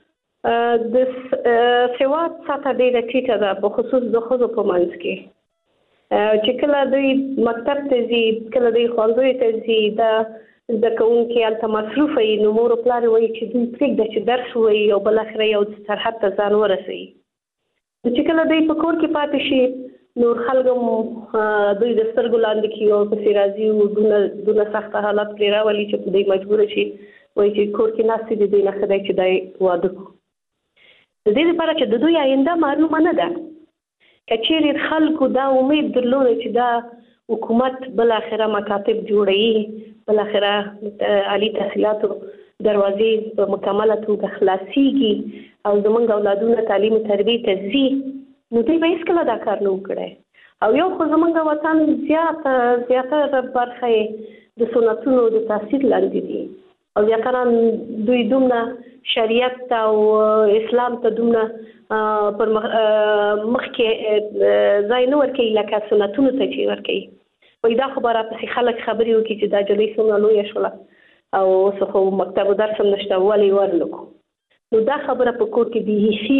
د سواد سطح ډېره ټیټه ده، په خصوص د ښځو په منځ کې. چې کله دوی مکتب ته ځي، کله دوی ښوونځیو ته ځي، دا زده کوونکي هلته مصروف وي، نو مور پلار وایي چې دوی پرېږده چې درس ووایي او بالاخره یو سرحد ته ځان ورسوي. نو چې کله دوی په کور کې پاتې شي، نور خلک هم دوی د سترګو لاندې کړي او پسې راځي او دونه سخته حالات پرې راولي چې دوی مجبوره شي وایي چې کور کې ناست دي، دوی نه ښه دی چې دا واده کړو. د دې لپاره چې د دوی آینده معلومه نه ده. که چیرې خلکو دا امید درلوده چې دا حکومت بالاخره مکاتب جوړوي، بالاخره عالی تحصیلاتو دروازې په مکمله توګه خلاصېږي او زموږ اولادونه تعلیم او تربیې ته ځي، نو دوی به هېڅکله دا کار نه وکړی. او یو خو زموږ وطن زیاتره برخه یې د سنتونو د تاثیر لاندې دي او زیاتره دوی دومره شریعت او اسلام ته دومره پر مخکې ځای نه ورکوي لکه سنتونو ته چې ورکوي. وایي دا خو به راپسې خلک خبرې وکړي چې دا جلۍ څومره لویه شوله او اوس خو مکتب و درس هم نشته، ولې ورنکړو. نو دا خبره په کور کې بیخي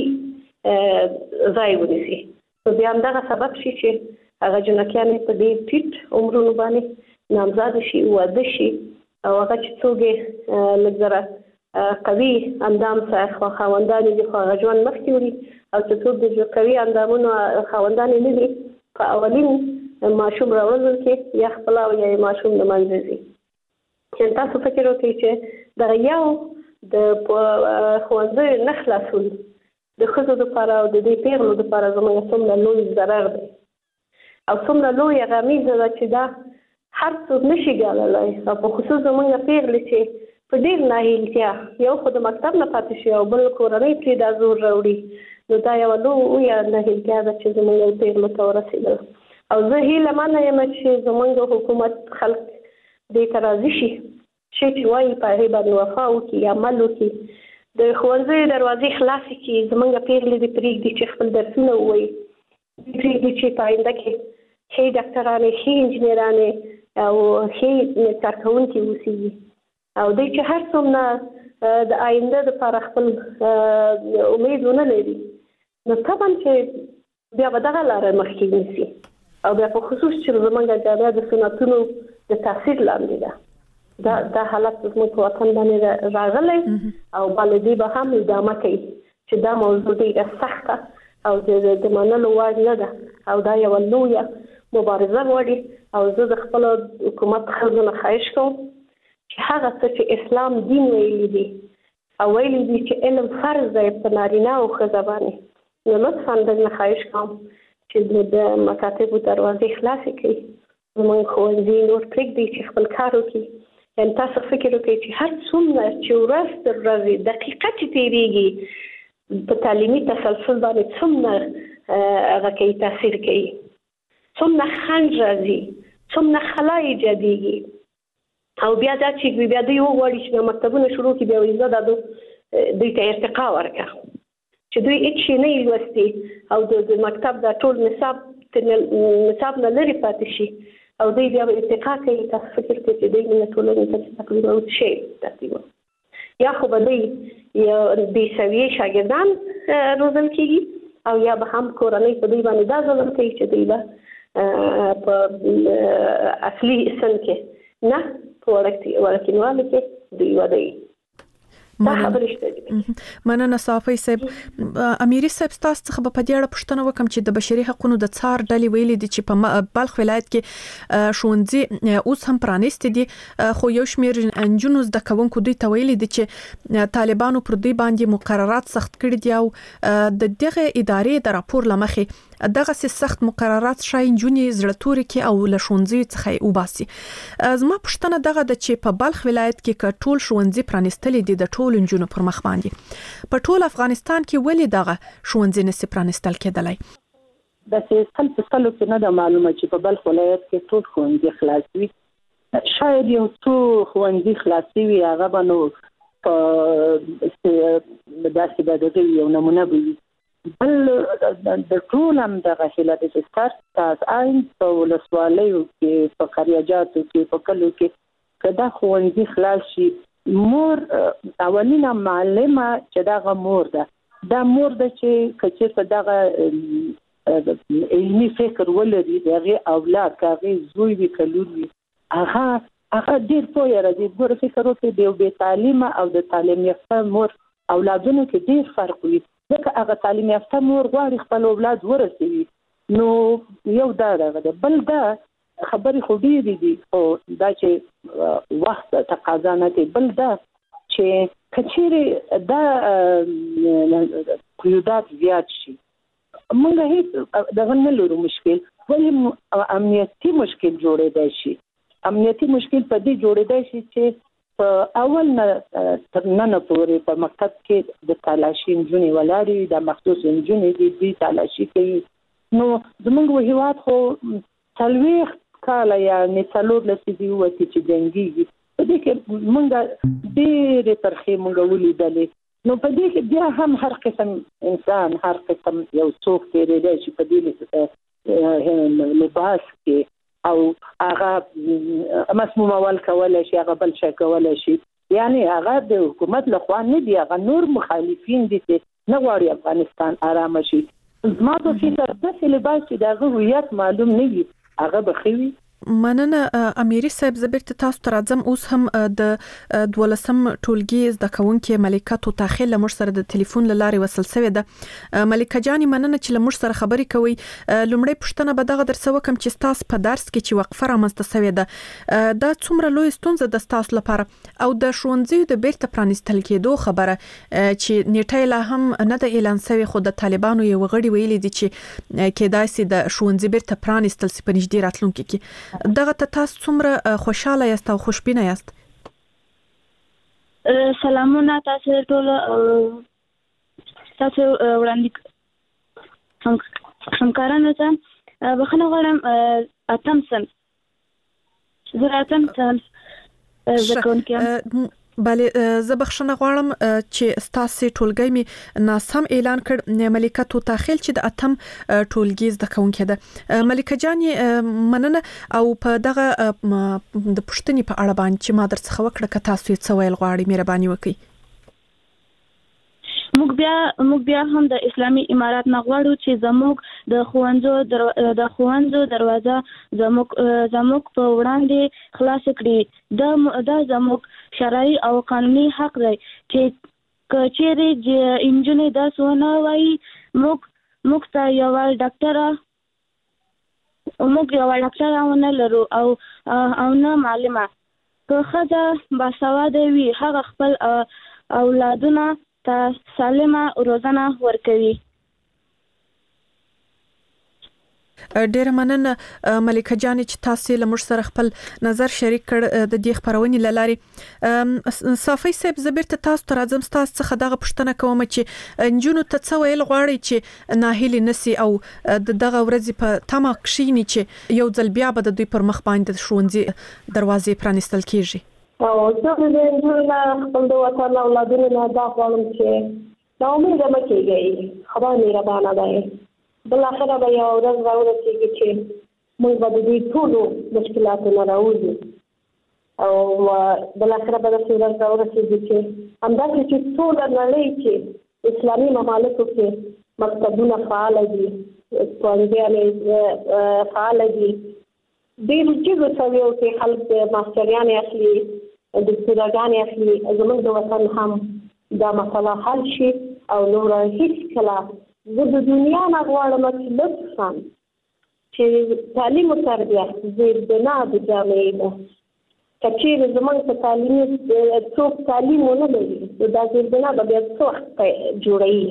ځای ونیسي. نو بیا همدغه سبب شي چې هغه جنکیانې په دې ټیټ عمرونو باندې نامزاده شي، واده شي او هغه چې څوک یې لږ ذره قوي اندام سره خاوندان دي، خو هغه ژوند مخکې وړي، او چې څوک د قوي اندامونو خاوندان نه دي، په اولین ماشوم راوړل کې یا خپله او یا ماشوم د منځه ځي. چې تاسو فکر وکړئ چې دغه یو د ښوونځیو نه خلاصول د ښځو دپاره او د دې پیغلو دپاره زموږ څومره لوی ضرر دی. او څومره لوی غمیزه ده چې دا هر څوک نشي ګاللی او په خصوص زمونږ پیغلې چې په ډېر ناهیلتیا یو خو د مکتب نه پاتې شي او بل کورنۍ پرې دا زور راوړي نو دا یوه لویه ناهیلتیا ده چې زمونږ پیغلو ته ورسېدله او زه هیله منه یم چې زمونږ حکومت خلک دې ته راضي شي چې وایي په هغې باندې وفا وکړي عمل وکړي د ښوونځیو دروازې خلاصې کړي زمونږ پیغلې دې پرېږدي چې خپل درسونه ووایي پرېږدي چې په آینده کې ښې ډاکټرانې ښې انجینرانې او ښې کارکوونکي اوسېږي او دوی چې هر څومره د آینده دپاره خپل امید ونه لري نو طبعا چې بیا به دغه لاره مخکې نیسي او بیا په خصوص چې زمونږ جامعه د سنتونو د تاثیر لاندې ده دا حالت زموږ په وطن باندې راغلی او بالدې به هم ادامه کوي چې دا موضوع ډېره سخته او د منلو وړ نه ده او دا یوه لویه مبارزه غواړي او زه د خپل حکومت ښځو نه خواهش کوم چې هغه څه چې اسلام دین ویلي دي او ویلي دي چې علم فرض دی په نارینه او ښځه باندې نو لطفا درنه خواهش کوم چې د مکاتبو دروازې خلاصې کړي زموږ ښوونځي نور پرېږدي چې خپل کار وکړي یعنې تاسو فکر وکړئ چې هر څومره چې ورځ تر ورځې دقیقه چې تېرېږي په تعلیمي تسلسل باندې څومره هغه کوي تاثیر کوي څومره خنډ راځي څومره خلا ایجادېږي او بیا دا چې بیا دوی وغواړي چې مکتبونه شروع کړي بیا وایي زه دا دوی ته ارتقا ورکړه چې دوی هېڅ شی نه لوستي او د مکتب دا ټول نصاب نه لرې پاتې شي او دوی بیا ارتقا کوي تاسو فکر کوئ چې دوی موږ ټولنې ته تقریبا شی ترتیبوي یا خو به دوی بې سویې شاګردان روزل کېږي او یا به هم کورنۍ په دوی باندې دا ظلم کوي چې دوی به په اصلي سن کې نه په وړکینوالو کې دوی ودی مننه صافی صاحب امیری صاحب تاسو څخه په دې اړه پوښتنه وکم چې د بشري حقوقو د څار ډلې ویلي دي چې په بلخ ولایت کې ښوونځي اوس هم پرانیستي دي خو یو شمېر انجونو زده کوونکو دوی ته ویلي دي چې طالبانو پر دوی باندې مقررات سخت کړي دي او د دغه ادارې د راپور لمخې دغه سخت مقررات شای انجونې زړه توري کې او له ښوونځي څخه وباسي زما پوښتنه دغه د چې په بلخ ولایت کې ټول ښوونځي پرانیستلي دي د ټول انجونو پر مخ باندې په ټول افغانستان کې ولې دغه ښوونځي نشي پرانیستل کېدلای د سیستم په څلو کې نه د معلومه چې په بلخ ولایت کې ټول ښوونځي خلاص وي شاید یو څو ښوونځي خلاص وي هغه به نو په داسې بدغه یو نمونه وي بل د ټول هم دغه هیله د ستارت تاس آئین په ولسوالیو کې په قریاجاتو کې په کلو کې کدا ښوونځي خلاص شي مور اولینه معلمه چې دغه مور ده دا مور ده چې کچې دغه علمي فکر ولري دغه اولاد کاغي زوی وی کلور وی هغه ډیر پوهه راځي ګوره فکر وکړي د بې تعلیمه او د تعلیم یافته مور اولادونو کې ډیر فرق وي ځکه هغه تعلیم یافته مور غواړي خپل اولاد ورسوي نو یو دا ده بل دا خبرې خو ډېرې دي خو دا چې وخت تقاضا نه کوي بل دا چې که چیرې دا قیودات زیات شي موږ هیڅ دغه نه لرو مشکل ولې امنیتي مشکل جوړېدای شي امنیتي مشکل په دې جوړېدای شي چې په اول نه تر نن پورې په مکتب کې د تالاشي نجونې ولاړې د مخصوص نجونې دي تالاشي کوي نو زموږ هیواد خو څلوېښت کاله یعنې څلور لسیزې ووتې چې جنګېږي په دې کې موږ ډېرې ترخې موږ ولیدلې نو په دې کې بیا هم هر قسم انسان هر قسم یو څوک تېرېدی چې په دې لباس کې او هغه مسمومول کولی شي هغه بل شی کولی شي یعنې هغه د حکومت لخوا نه دي هغه نور مخالفین دي چې نه غواړي افغانستان ارامه شي زما په فکر داسې لباس چې د هغه هویت معلوم نه وي هغه به ښه وي مننه اميري صاحب زبرت تاسو ته راځم. اوس هم د 12م ټولګي زده کوونکې ملکه توتاخیل له موږ سره د ټلیفون له لارې وصل شوې ده. ملکه جاني مننه چې له موږ سره خبرې کوي. لومړی پوښتنه به دغه درڅ وکم چې تاسو په درس کې چې وقفه رامنځته شوې ده دا څومره لوی ستونزه ده تاسو لپاره او د ښوونځي د بیرته پرانیستل کېدو خبره چې نیټه لا هم نه د اعلان شوی خو د طالبانو یو غړي ویلي دي چې کېدای شي د ښوونځي بیرته پرانیستل سي په نږدې راتلونکي کې. دغه تاسو څومره خوشاله یاست او خوشبینه یاست؟ سلامونه تاسو ټول تاسو وړاندې همکارانو ته بخښنه غواړم. اتم صنف زه اتم صنف زده کوونکی بله زه بخښنه غواړم چې تاسو ټولګی می ناسم اعلان کړ. ملکه توتاخیل چې د اتم ټولګی زده کوونکې ده. ملکه جاني مننه او په دغه د پښتني په اړه باندې چې ما درڅخه وکړه که تاسو یې څه ویل غواړئ مهرباني وکړئ. موږ بیا هم د اسلامي امارات نه غواړو چې زموږ د ښوونځو دروازه زموږ په وړاندې خلاص کړي. دا زموږ شرعي او قانوني حق دی چې کچېرې انجونې درس ونه وایي موږ ته یوه ډاکټره ونه لرو او نه معلمه. که ښځه باسواده وي هغه خپل اولادونه ته سالمه روزنه ورکوي. ډیره مننه ملکه جاني چې تاسو له موږ سره خپل نظر شریک کړ د دې خبرونې لارې. صافي صاحب زبرت تاسو ته راځم. تاسو څخه دغه پوښتنه کوم چې انجونو ته څه ویل غواړي چې ناهیلي نسی او دغه ورځې په تمه کښینی چې یو ځل بیا به د دوی پر مخ باندې د ښوونځي دروازې پرانیستل کیږي. او زه د انجونو خپل د وطن اولادونو نه دا غواړم چې دا امید مه کېږئ. خدای مهربانه دی. بالاخره به یو ورځ راورسېږي چې موږ به د دوی ټولو مشکلاتو نه راوځو او بالاخره به داسې ورځ راورسېږي چې همداسې چې ټوله نړۍ کې اسلامي ممالکو کې مکتبونه فعاله دي، ښوونځیانې فعاله دي، ډېرو جګو سویو کې خلک ماسټریانې اخلي، دکتوراګانې اخلي. زموږ د وطن هم دا مسله حل شي او نور هیڅکله زه د دنیا نه غواړم چې لطفاً چې تعلیم او تربیه زیربنا د جامعې ده. که چېرې زموږ په تعلیمي څوک تعلیم ونه لري نو دا زیربنا به بیا څه وخت جوړوي؟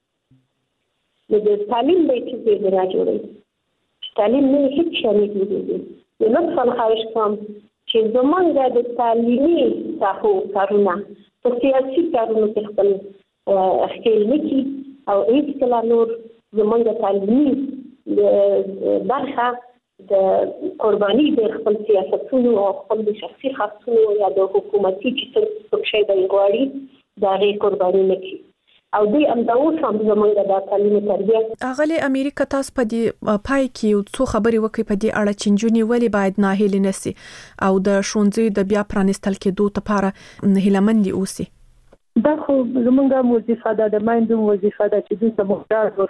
نو د تعلیم به یې څه زیربنا جوړوي؟ چې تعلیم نه وي هېڅ شی نه جوړېږي. نو لطفاً خواهش کوم چې زموږ د تعلیمي ساحو کارونه په سیاسي کارونو کې خپل ښکېل نه کړي او هېڅکله نور زموږ د تعلیمي برخه د قرباني د خپل سیاستونو او خپل د شخصي خاصونو یا د حکومتي چې څه شی دی غواړي د هغې قرباني نه کړي. او دوی همدا اوس هم زموږ د تعلیم او تربیه اغلی امریکا تاسو په دې پای کې یو څو خبرې وکړي په دې اړه چې نجونې ولې باید ناهیلې نشي او د ښوونځي د بیا پرانیستل کېدو لپاره هیلهمند اوسي. دا خو زموږ وظیفه ده، د میندو وظیفه ده چې دوی ته محتاج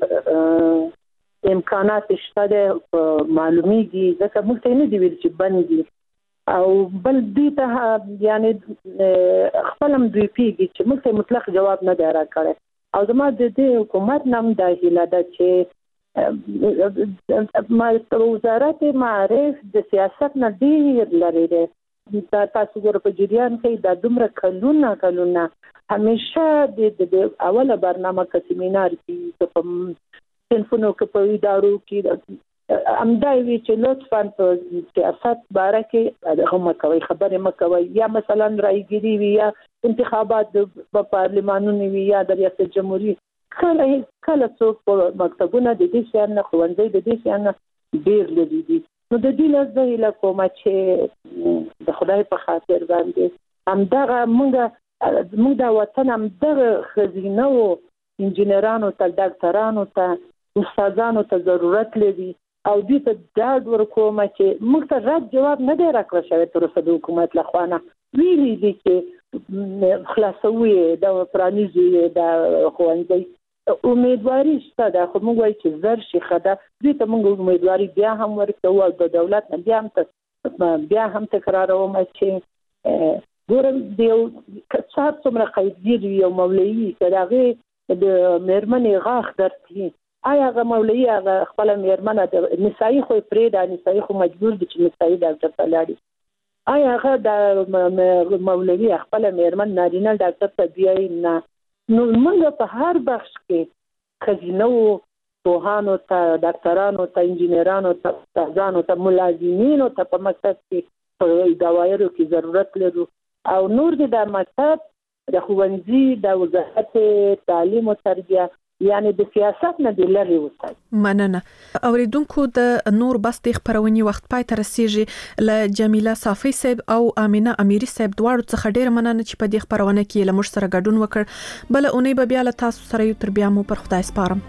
ورکړي امکانات شته ده معلومیږي ځکه موږ ته نه دی ویل چې بند دي او بل دوی ته یعنی خپل هم دوی پیږي چې موږ ته مطلق جواب نه دی راکړی او زما د دې حکومت نام دا هیله ده چې وزارت معارف د سیاست نه ډېر لرې دی. دا تاسو ګوره په جریان کې دا دومره کلونه همیشه د اوله برنامه که سیمینار کې که په صنفونو که په ادارو کې همدا وي چې لطفاً په سیاست باره کې هغه مه کوئ، خبرې مه کوئ، یا مثلا رایګیري وي یا انتخابات په پارلمانونو وي یا د ریاست جمهوریت کله څوک په مکتبونه د دې شیان نه ښوونځی د دې شیان نه ډېر لرې دي. نو د دې نه زه هیله کومه چې د خدای په خاطر باندې همدغه موږ د وطن همدغه ښځینه و انجینرانو ته ډاکټرانو ته استادانو ته ضرورت لري او دوی ته ډاډ ورکوم چې موږ ته رد جواب نه دی راکړل شوی تر اوسه د حکومت له خوا نه. ویلي دي چې خلاصوي د پرانیزي د ښوونځي امیدواري شته ده، خو موږ وایو چې زر شي ښه ده. دوی ته موږ امیدواري بیا هم ورکوو او د دولت نه بیا هم تکراروم چې ګورم د یو څار څومره قیدګیر یو مولوي که د هغې د مېرمنې غاښ درد کړي، آیا هغه مولوي هغه خپله مېرمنه د نسایي خو یې پرېږده، نسایي خو مجبور دي چې نسایي ډاکټر ته لاړي، آیا هغه د مولوي خپله مېرمن نارینه ډاکټر ته بیایي؟ نه. نو موږ په هر بخش کې ښځینهو پوهانو ته، ډاکټرانو ته، انجینرانو ته، استادانو ته، ملازمینو ته په مکتب کې په دوایرو کې ضرورت لرو او نور دې د مکتب د ښوونځي د وزارت تعلیم او تربیه یعنی د سیاست نه د لري وسای. مننه. اوریدونکو د نور بس د خبرونې وخت پای ته رسیږي. ل جمیله صافی صاحب او امینه امیری صاحب دواړو څخه ډیر مننه چې په دې خبرونه کې له موږ سره ګډون وکړ. بل اونۍ به بیا له تاسو سره یو تر بیا مو پر خدای سپارم.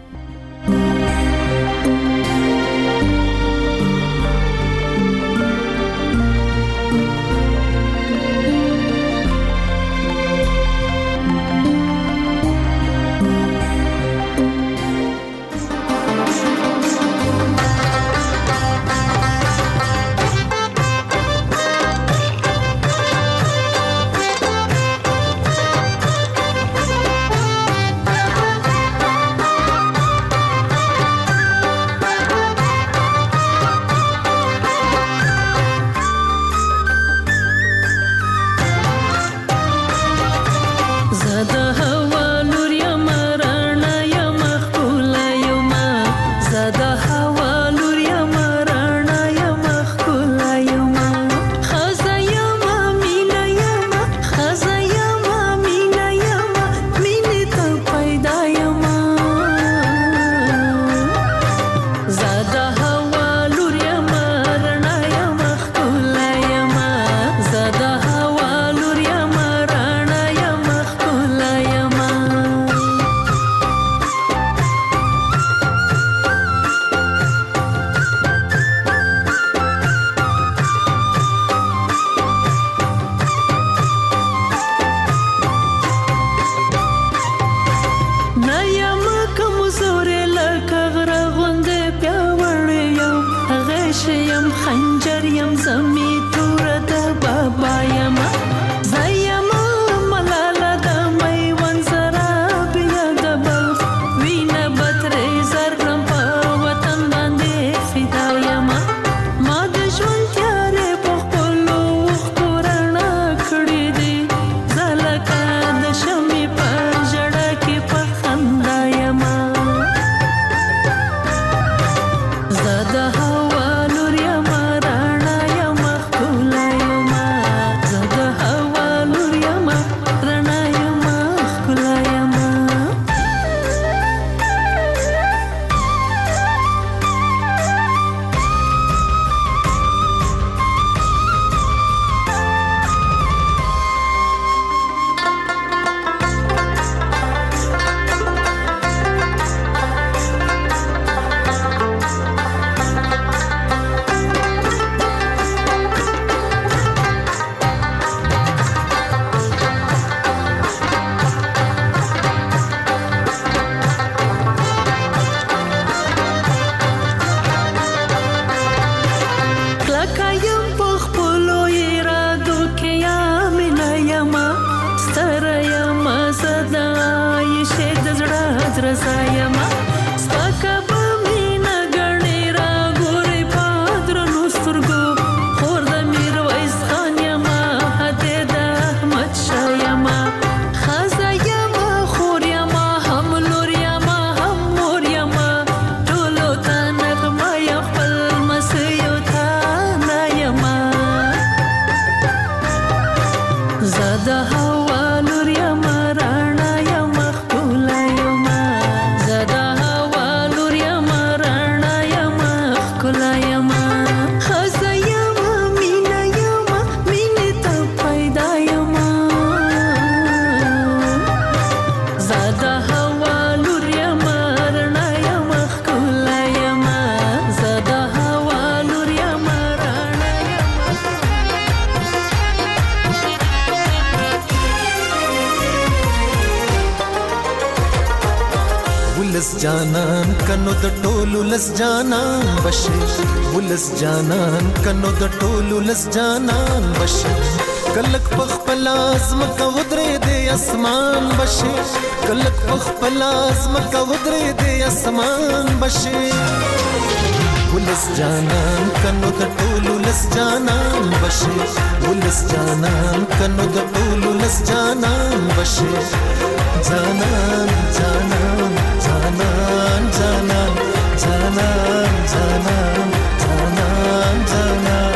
ولس جانان کنو د ټولو لس جانان بشه ولس جانان کنو د ټولو لس جانان بشه کلک پخپل ازمکه ودرې د اسمان بشه کلک پخپل ازمکه ودرې د اسمان بشه ولس جانان کنو د ټولو لس جانان بشه ولس جانان کنو د ټولو لس جانان بشه جانان جانان جانان جانان جانان جانان جانان جانان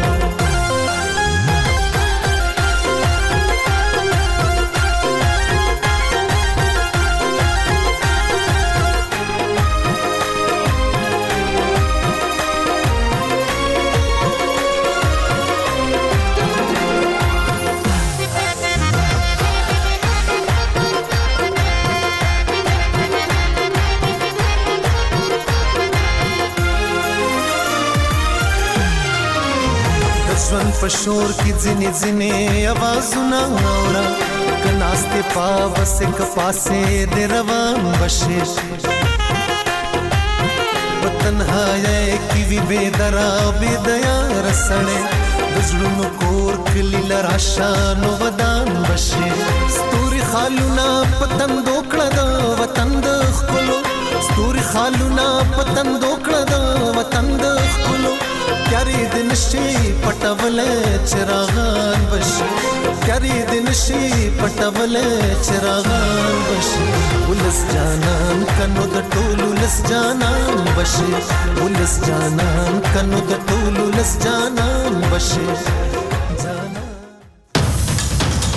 ژوند په شور کې ځینې ځینې आवाजونه اورا کناسته پاوسه کپاسه د روان بشه وطنهای کی وی بيدرا بيدیا رسړې دزړونو کور کلی لراشانو ودان بشه ستوري خالونه پتن دوکړه د وطن د خلو ستوري خالونه پتن دوکړه د وطن د خلو کری دن شي پټول چراغان بشي کری دن شي پټول چراغان بشي ولس جانان کنو د ټولو لس جانان بشي ولس جانان کنو د ټولو لس جانان بشي